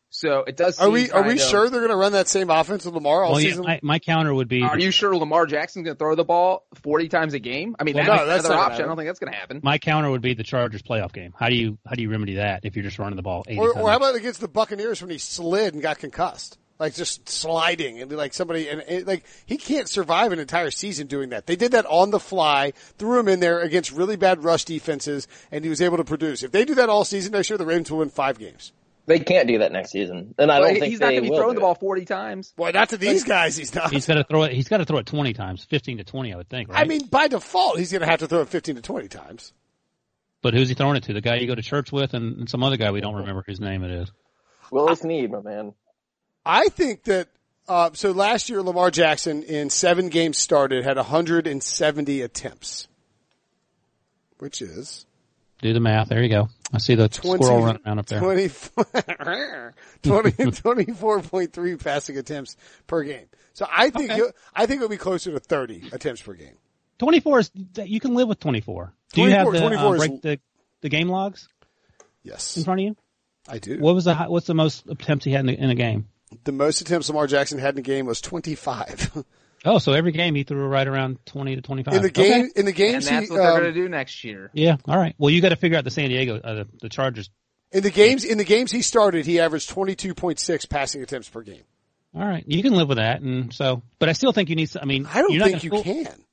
So it does. Are seem we are we kind of- sure they're going to run that same offense with Lamar all Well, yeah, season? my, my counter would be Are you sure Lamar Jackson's going to throw the ball forty times a game? I mean, Well, that's no, that's another not gonna option. I happen. don't think that's going to happen. my counter would be the Chargers playoff game. How do you how do you remedy that if you're just running the ball eighty Or, times? or how about against the Buccaneers when he slid and got concussed? Like just sliding and like somebody, and it, like he can't survive an entire season doing that. They did that on the fly, threw him in there against really bad rush defenses, and he was able to produce. If they do that all season next year, the Ravens will win five games. They can't do that next season, and I But don't think he's not they going to be will throwing do the ball it. forty times. Boy, not to these guys, he's not. He's got to throw it. He's got to throw it twenty times, fifteen to twenty, I would think. Right? I mean, by default, he's going to have to throw it fifteen to twenty times. but who's he throwing it to? The guy you go to church with, and, and some other guy we don't remember whose name it is. Willis Need, my man. I think that, uh, so last year, Lamar Jackson in seven games started had one hundred seventy attempts, which is Do the math. There you go. I see the twenty, squirrel running around up there. twenty, twenty, twenty-four point three passing attempts per game. So I think, Okay. he'll, I think it'll be closer to thirty attempts per game. twenty-four is you can live with twenty-four. Do you have twenty-four the twenty-four uh, is- break the the game logs Yes, in front of you? I do. What was the hi- what's the most attempts he had in a, in a game? The most attempts Lamar Jackson had in a game was twenty-five. Oh, so every game he threw right around twenty to twenty-five. in the game, Okay. in the And games, that's he, what they're um, going to do next year. Yeah. All right. Well, you got to figure out the San Diego, uh, the, the Chargers. in the games, in the games he started, he averaged twenty-two point six passing attempts per game. All right. You can live with that. And so, but I still think you need, some- I mean, I don't you're not think you gonna fool- can.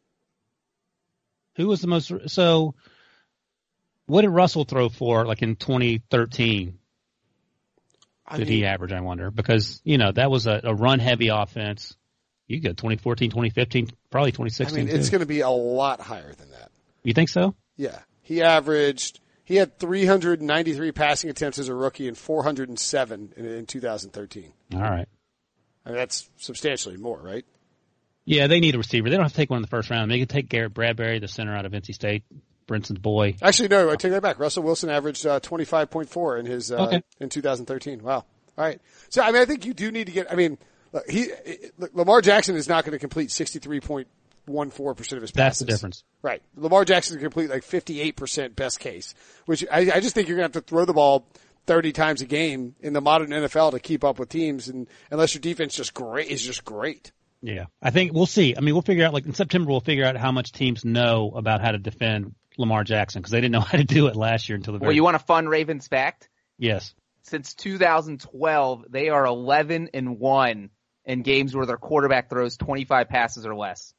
Who was the most, so what did Russell throw for like in twenty thirteen? I Did mean, he average, I wonder? Because, you know, that was a, a run heavy offense. You go twenty fourteen, twenty fifteen, probably twenty I sixteen. mean, it's too. going to be a lot higher than that. You think so? Yeah. He averaged, he had three hundred ninety-three passing attempts as a rookie and four hundred seven in, in two thousand thirteen. All right. I mean, that's substantially more, right? Yeah, they need a receiver. They don't have to take one in the first round. They can take Garrett Bradbury, the center out of N C State, Brinson's boy. Actually, no, I take that back. Russell Wilson averaged uh, twenty-five point four in his, uh, Okay. in two thousand thirteen. Wow. All right. So, I mean, I think you do need to get, I mean, look, he, look, Lamar Jackson is not going to complete sixty-three point one four percent of his That's passes. the difference. Right. Lamar Jackson can complete like fifty-eight percent best case, which I, I just think you're going to have to throw the ball thirty times a game in the modern N F L to keep up with teams, and unless your defense just great is just great. Yeah. I think we'll see. I mean, we'll figure out, like in September, we'll figure out how much teams know about how to defend Lamar Jackson because they didn't know how to do it last year until the very Well, you want a fun Ravens fact? Yes. Since two thousand twelve, they are eleven and one in games where their quarterback throws twenty-five passes or less.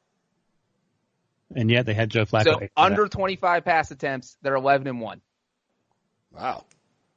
And yet they had Joe Flacco. So under twenty-five pass attempts, they're eleven and one. Wow.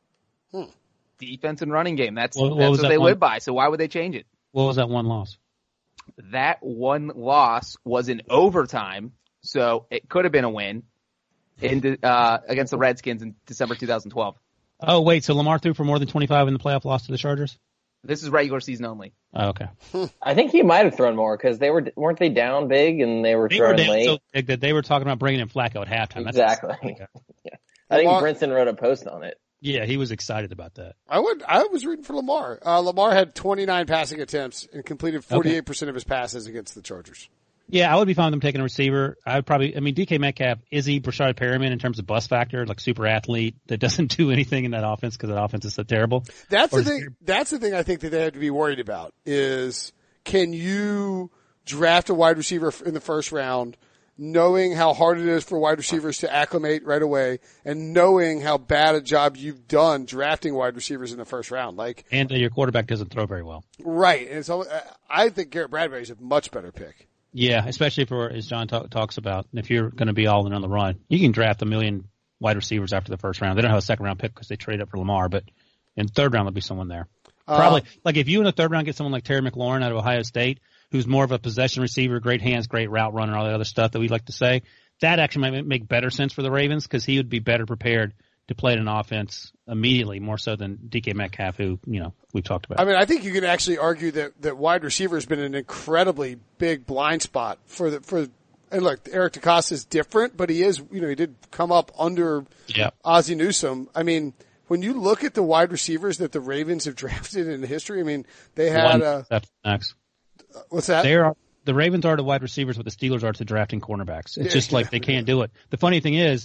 Defense and running game. That's What- what that's was what that they one? live by. So why would they change it? What was that one loss? That one loss was in overtime, so it could have been a win in the, uh, against the Redskins in December two thousand twelve. Oh, wait. So Lamar threw for more than twenty-five in the playoff loss to the Chargers? This is regular season only. Oh, okay. I think he might have thrown more because they were weren't they down big and they were They were throwing down late. so big that they were talking about bringing in Flacco at halftime. That's Exactly. okay. I think Lamar- Brinson wrote a post on it. Yeah, he was excited about that. I would. I was rooting for Lamar. Uh, Lamar had twenty-nine passing attempts and completed forty-eight percent of his passes against the Chargers. Yeah, I would be fine with them taking a receiver. I would probably, I mean, D K Metcalf, is he Brashad Perriman in terms of bust factor, like super athlete that doesn't do anything in that offense because that offense is so terrible? That's Or the is thing. That's the thing I think that they have to be worried about is can you draft a wide receiver in the first round, knowing how hard it is for wide receivers to acclimate right away, and knowing how bad a job you've done drafting wide receivers in the first round. Like, And uh, your quarterback doesn't throw very well. right. And so I think Garrett Bradbury is a much better pick. Yeah, especially for, as John talk, talks about, if you're going to be all in on the run, you can draft a million wide receivers after the first round. They don't have a second round pick because they trade up for Lamar, but in the third round, there'll be someone there. Probably, Uh, like if you in the third round get someone like Terry McLaurin out of Ohio State, who's more of a possession receiver, great hands, great route runner, all the other stuff that we like to say, that actually might make better sense for the Ravens because he would be better prepared to play in an offense immediately, more so than D K Metcalf, who, you know, we've talked about. I mean, I think you can actually argue that, that wide receiver has been an incredibly big blind spot for the, for, and look, Eric DeCosta is different, but he is, you know, he did come up under Yeah. Ozzie Newsome. I mean, when you look at the wide receivers that the Ravens have drafted in history, I mean, they had, One, uh, that's next. what's that? They are the Ravens are the wide receivers, what the Steelers are to drafting cornerbacks. It's just like they can't do it. The funny thing is,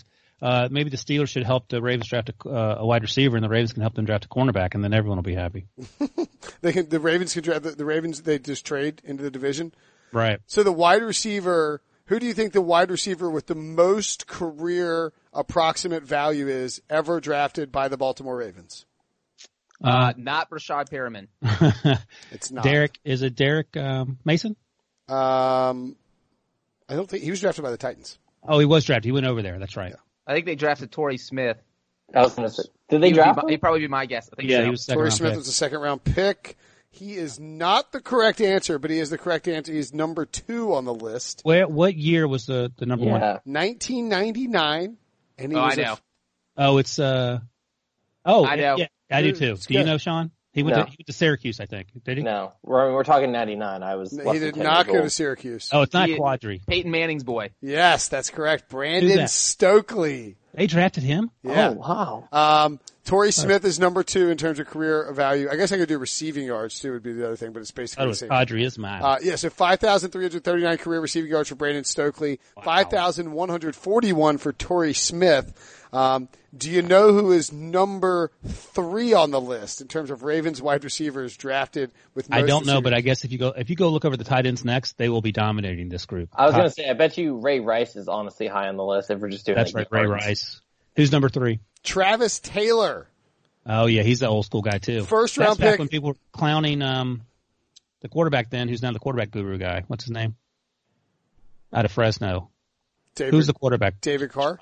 uh, maybe the Steelers should help the Ravens draft a, uh, a wide receiver, and the Ravens can help them draft a cornerback, and then everyone will be happy. They can. The Ravens can draft the, the Ravens. They just trade into the division. Right. So the wide receiver. Who do you think the wide receiver with the most career approximate value is ever drafted by the Baltimore Ravens? Uh, not Rashad Perriman. It's not. Derek, is it Derek um, Mason? Um, I don't think he was drafted by the Titans. Oh, he was drafted. He went over there. That's right. Yeah. I think they drafted Torrey Smith. I was going to say, did they He would draft be, him? he'd probably be my guess. I think Yeah, so. he was second Torrey round Smith pick. was a second round pick. He is not the correct answer, but he is the correct answer. He's number two on the list. Where, what year was the, the number one? Yeah. nineteen ninety-nine. And he Oh, was I a- know. Oh, it's uh. Oh, I know. Yeah, I do too. It's Do you good. know Sean? He went, No. to, he went to Syracuse, I think. Did he? No, we're, we're talking ninety-nine. I was. he less than did ten not years go to old. Syracuse. Oh, it's not He- Quadri. Peyton Manning's boy. Yes, that's correct. Brandon that? Stokely. They drafted him. Yeah. Oh wow. Um, Torrey Smith is number two in terms of career value. I guess I could do receiving yards too would be the other thing, but it's basically Oh, the it's same. Quadri is mine. Uh, yeah, so five thousand three hundred thirty-nine career receiving yards for Brandon Stokely, five thousand one hundred forty-one for Torrey Smith. Um, do you know who is number three on the list in terms of Ravens wide receivers drafted with most I don't know, but I receiving guess if you go if you go look over the tight ends next, they will be dominating this group. I was Top- going to say, I bet you Ray Rice is honestly high on the list if we're just doing. That's like right, Ray yards. Rice. Who's number three? Travis Taylor? Oh yeah, he's the old school guy too. First That's round back pick. when people were clowning um the quarterback then, who's now the quarterback guru guy. What's his name? Out of Fresno. David, Who's the quarterback? David Carr?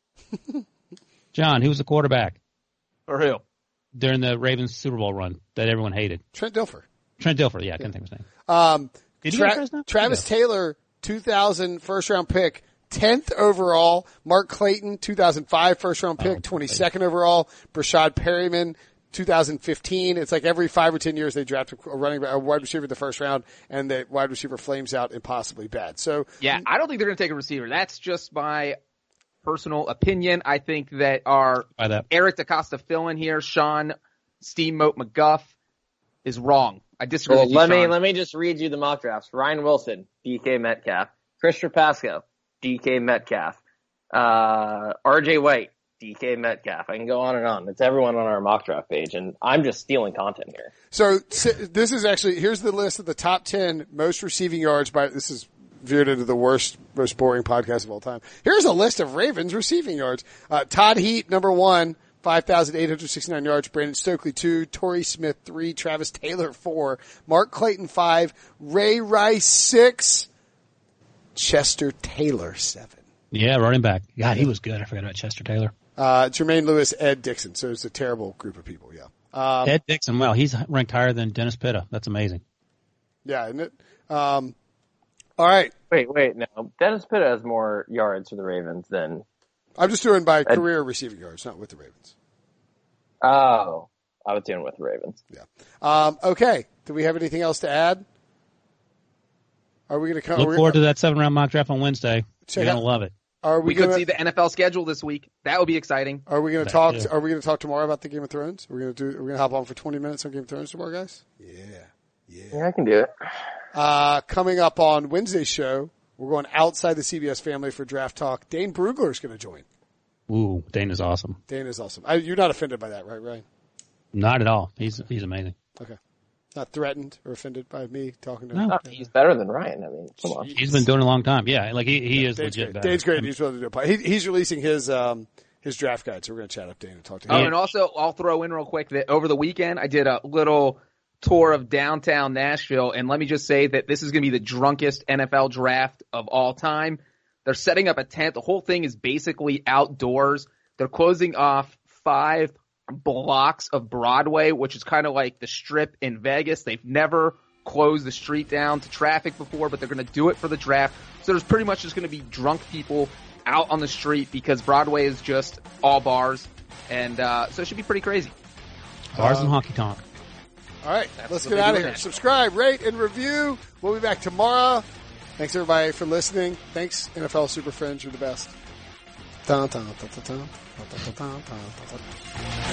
John, who was the quarterback Or who? during the Ravens Super Bowl run that everyone hated? Trent Dilfer. Trent Dilfer, yeah, I couldn't think of his name. Um, Did he go to Tra- Fresno? Travis Taylor, two thousand first round pick, tenth overall. Mark Clayton, two thousand five first round pick, Oh, twenty-second overall. Brashad Perryman, two thousand fifteen. It's like every five or ten years they draft a running a wide receiver in the first round, and the wide receiver flames out impossibly bad. So Yeah, I don't think they're going to take a receiver. That's just my personal opinion. I think that our By that. Eric DaCosta fill-in here, Sean Steamboat McGuff, is wrong. I disagree Well, with you, let me Sean. let me just read you the mock drafts. Ryan Wilson, D K Metcalf. Chris Trapasco, D K Metcalf. Uh, R J White, D K Metcalf. I can go on and on. It's everyone on our mock draft page, and I'm just stealing content here. So si- this is actually, here's the list of the top ten most receiving yards by, this is veered into the worst, most boring podcast of all time. Here's a list of Ravens receiving yards. Uh, Todd Heat, number one, five thousand eight hundred sixty-nine yards. Brandon Stokely, two. Torrey Smith, three. Travis Taylor, four. Mark Clayton, five. Ray Rice, six. Chester Taylor, seven. Yeah, running back. God, he was good. I forgot about Chester Taylor. Uh, Jermaine Lewis, Ed Dixon. So it's a terrible group of people, yeah. Um, Ed Dixon, well, he's ranked higher than Dennis Pitta. That's amazing. yeah, isn't it? Um, all right. Wait, wait, no. Dennis Pitta has more yards for the Ravens than. I'm just doing by career receiving yards, not with the Ravens. Oh, I was doing with the Ravens. Yeah. Um, okay. Do we have anything else to add? Are we going to come? Look forward to that seven round mock draft on Wednesday. Check You're out- going to love it. Are we we, could going see the N F L schedule this week. That would be exciting. Are we going to That talk? too. Are we going to talk tomorrow about the Game of Thrones? Are we going to do? Are we going to hop on for twenty minutes on Game of Thrones tomorrow, guys? Yeah. Yeah. Yeah, I can do it. Uh, coming up on Wednesday's show, we're going outside the C B S family for draft talk. Dane Brugler is going to join. Ooh, Dane is awesome. Dane is awesome. I, you're not offended by that, right, Ryan? Not at all. He's he's amazing. Okay. Not threatened or offended by me talking to No. him. Oh, he's better than Ryan. I mean, come on. He's been doing it a long time. Yeah, like he, he is Dane's legit. great. better. Dane's great. He's willing to do a pod. He, he's releasing his um his draft guide, so we're going to chat up Dane and talk to him. Oh, and also I'll throw in real quick that over the weekend I did a little tour of downtown Nashville, and let me just say that this is going to be the drunkest N F L draft of all time. They're setting up a tent. The whole thing is basically outdoors. They're closing off five blocks of Broadway, which is kind of like the Strip in Vegas. They've never closed the street down to traffic before, but they're going to do it for the draft. So there's pretty much just going to be drunk people out on the street because Broadway is just all bars. And uh, so it should be pretty crazy. Bars and honky tonk. All right, That's let's what get they out do of in here. that. Subscribe, rate, and review. We'll be back tomorrow. Thanks, everybody, for listening. Thanks, N F L Super Friends. You're the best. Dun, dun, dun, dun, dun, dun, dun, dun, dun, dun, dun.